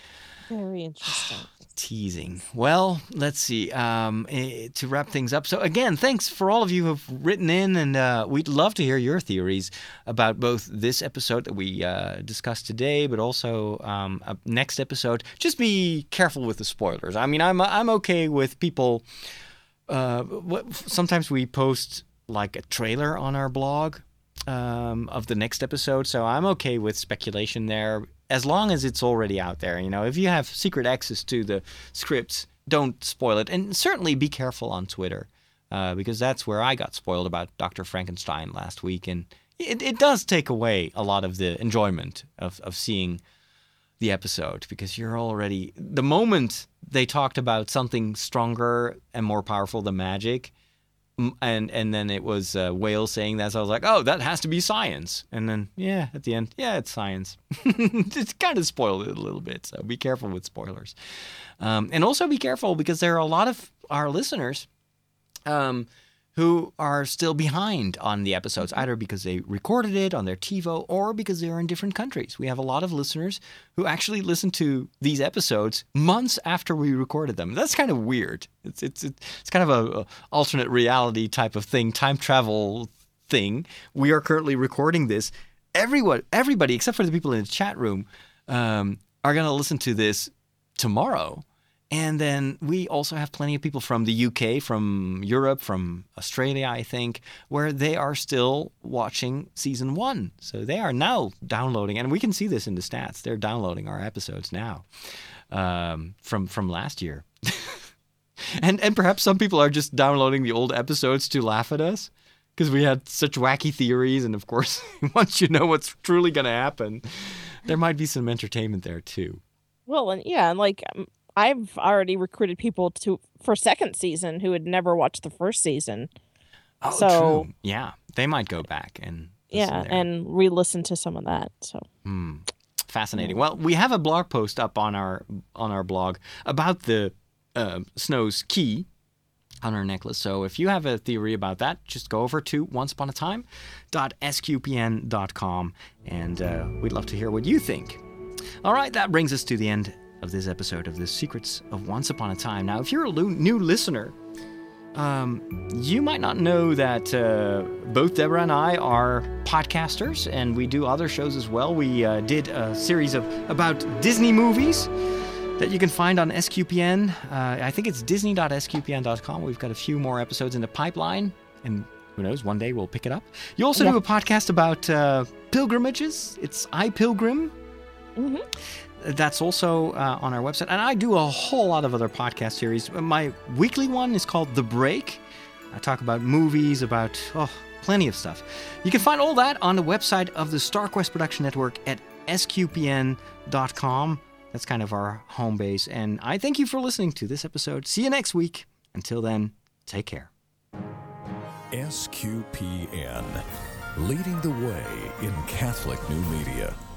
Very interesting. Teasing. Well, let's see. Um, eh, to wrap things up. So again, thanks for all of you who've written in, and uh, we'd love to hear your theories about both this episode that we uh, discussed today, but also um, a next episode. Just be careful with the spoilers. I mean, I'm I'm okay with people. Uh, what, sometimes we post like a trailer on our blog um, of the next episode, so I'm okay with speculation there. As long as it's already out there, you know, if you have secret access to the scripts, don't spoil it. And certainly be careful on Twitter, uh, because that's where I got spoiled about Doctor Frankenstein last week. And it, it does take away a lot of the enjoyment of, of seeing the episode, because you're already... The moment they talked about something stronger and more powerful than magic, and and then it was uh, Whale saying that, so I was like, oh, that has to be science. And then, yeah, at the end, yeah, it's science. It's kind of spoiled it a little bit, so be careful with spoilers. Um, and also be careful, because there are a lot of our listeners um, who are still behind on the episodes, either because they recorded it on their TiVo or because they're in different countries. We have a lot of listeners who actually listen to these episodes months after we recorded them. That's kind of weird. It's it's it's kind of a, a alternate reality type of thing, time travel thing. We are currently recording this. Everyone, everybody except for the people in the chat room, um, are going to listen to this tomorrow. And then we also have plenty of people from the U K, from Europe, from Australia, I think, where they are still watching season one. So they are now downloading, and we can see this in the stats. They're downloading our episodes now um, from from last year. and and perhaps some people are just downloading the old episodes to laugh at us, because we had such wacky theories. And of course, once you know what's truly going to happen, there might be some entertainment there too. Well, and yeah, and like... Um... I've already recruited people to for second season who had never watched the first season. Oh, so, true. Yeah, they might go back and yeah, there. and re-listen to some of that. So hmm. Fascinating. Well, we have a blog post up on our on our blog about the uh, Snow's key on her necklace. So if you have a theory about that, just go over to once upon a time dot s q p n dot com, and uh, we'd love to hear what you think. All right, that brings us to the end of this episode of The Secrets of Once Upon a Time. Now, if you're a lo- new listener, um, you might not know that uh, both Deborah and I are podcasters, and we do other shows as well. We uh, did a series of about Disney movies that you can find on S Q P N. Uh, I think it's disney dot s q p n dot com. We've got a few more episodes in the pipeline, and who knows, one day we'll pick it up. You also yeah. do a podcast about uh, pilgrimages. It's iPilgrim. Mm-hmm. That's also uh, on our website. And I do a whole lot of other podcast series. My weekly one is called The Break. I talk about movies, about oh, plenty of stuff. You can find all that on the website of the StarQuest Production Network at s q p n dot com. That's kind of our home base. And I thank you for listening to this episode. See you next week. Until then, take care. S Q P N, leading the way in Catholic new media.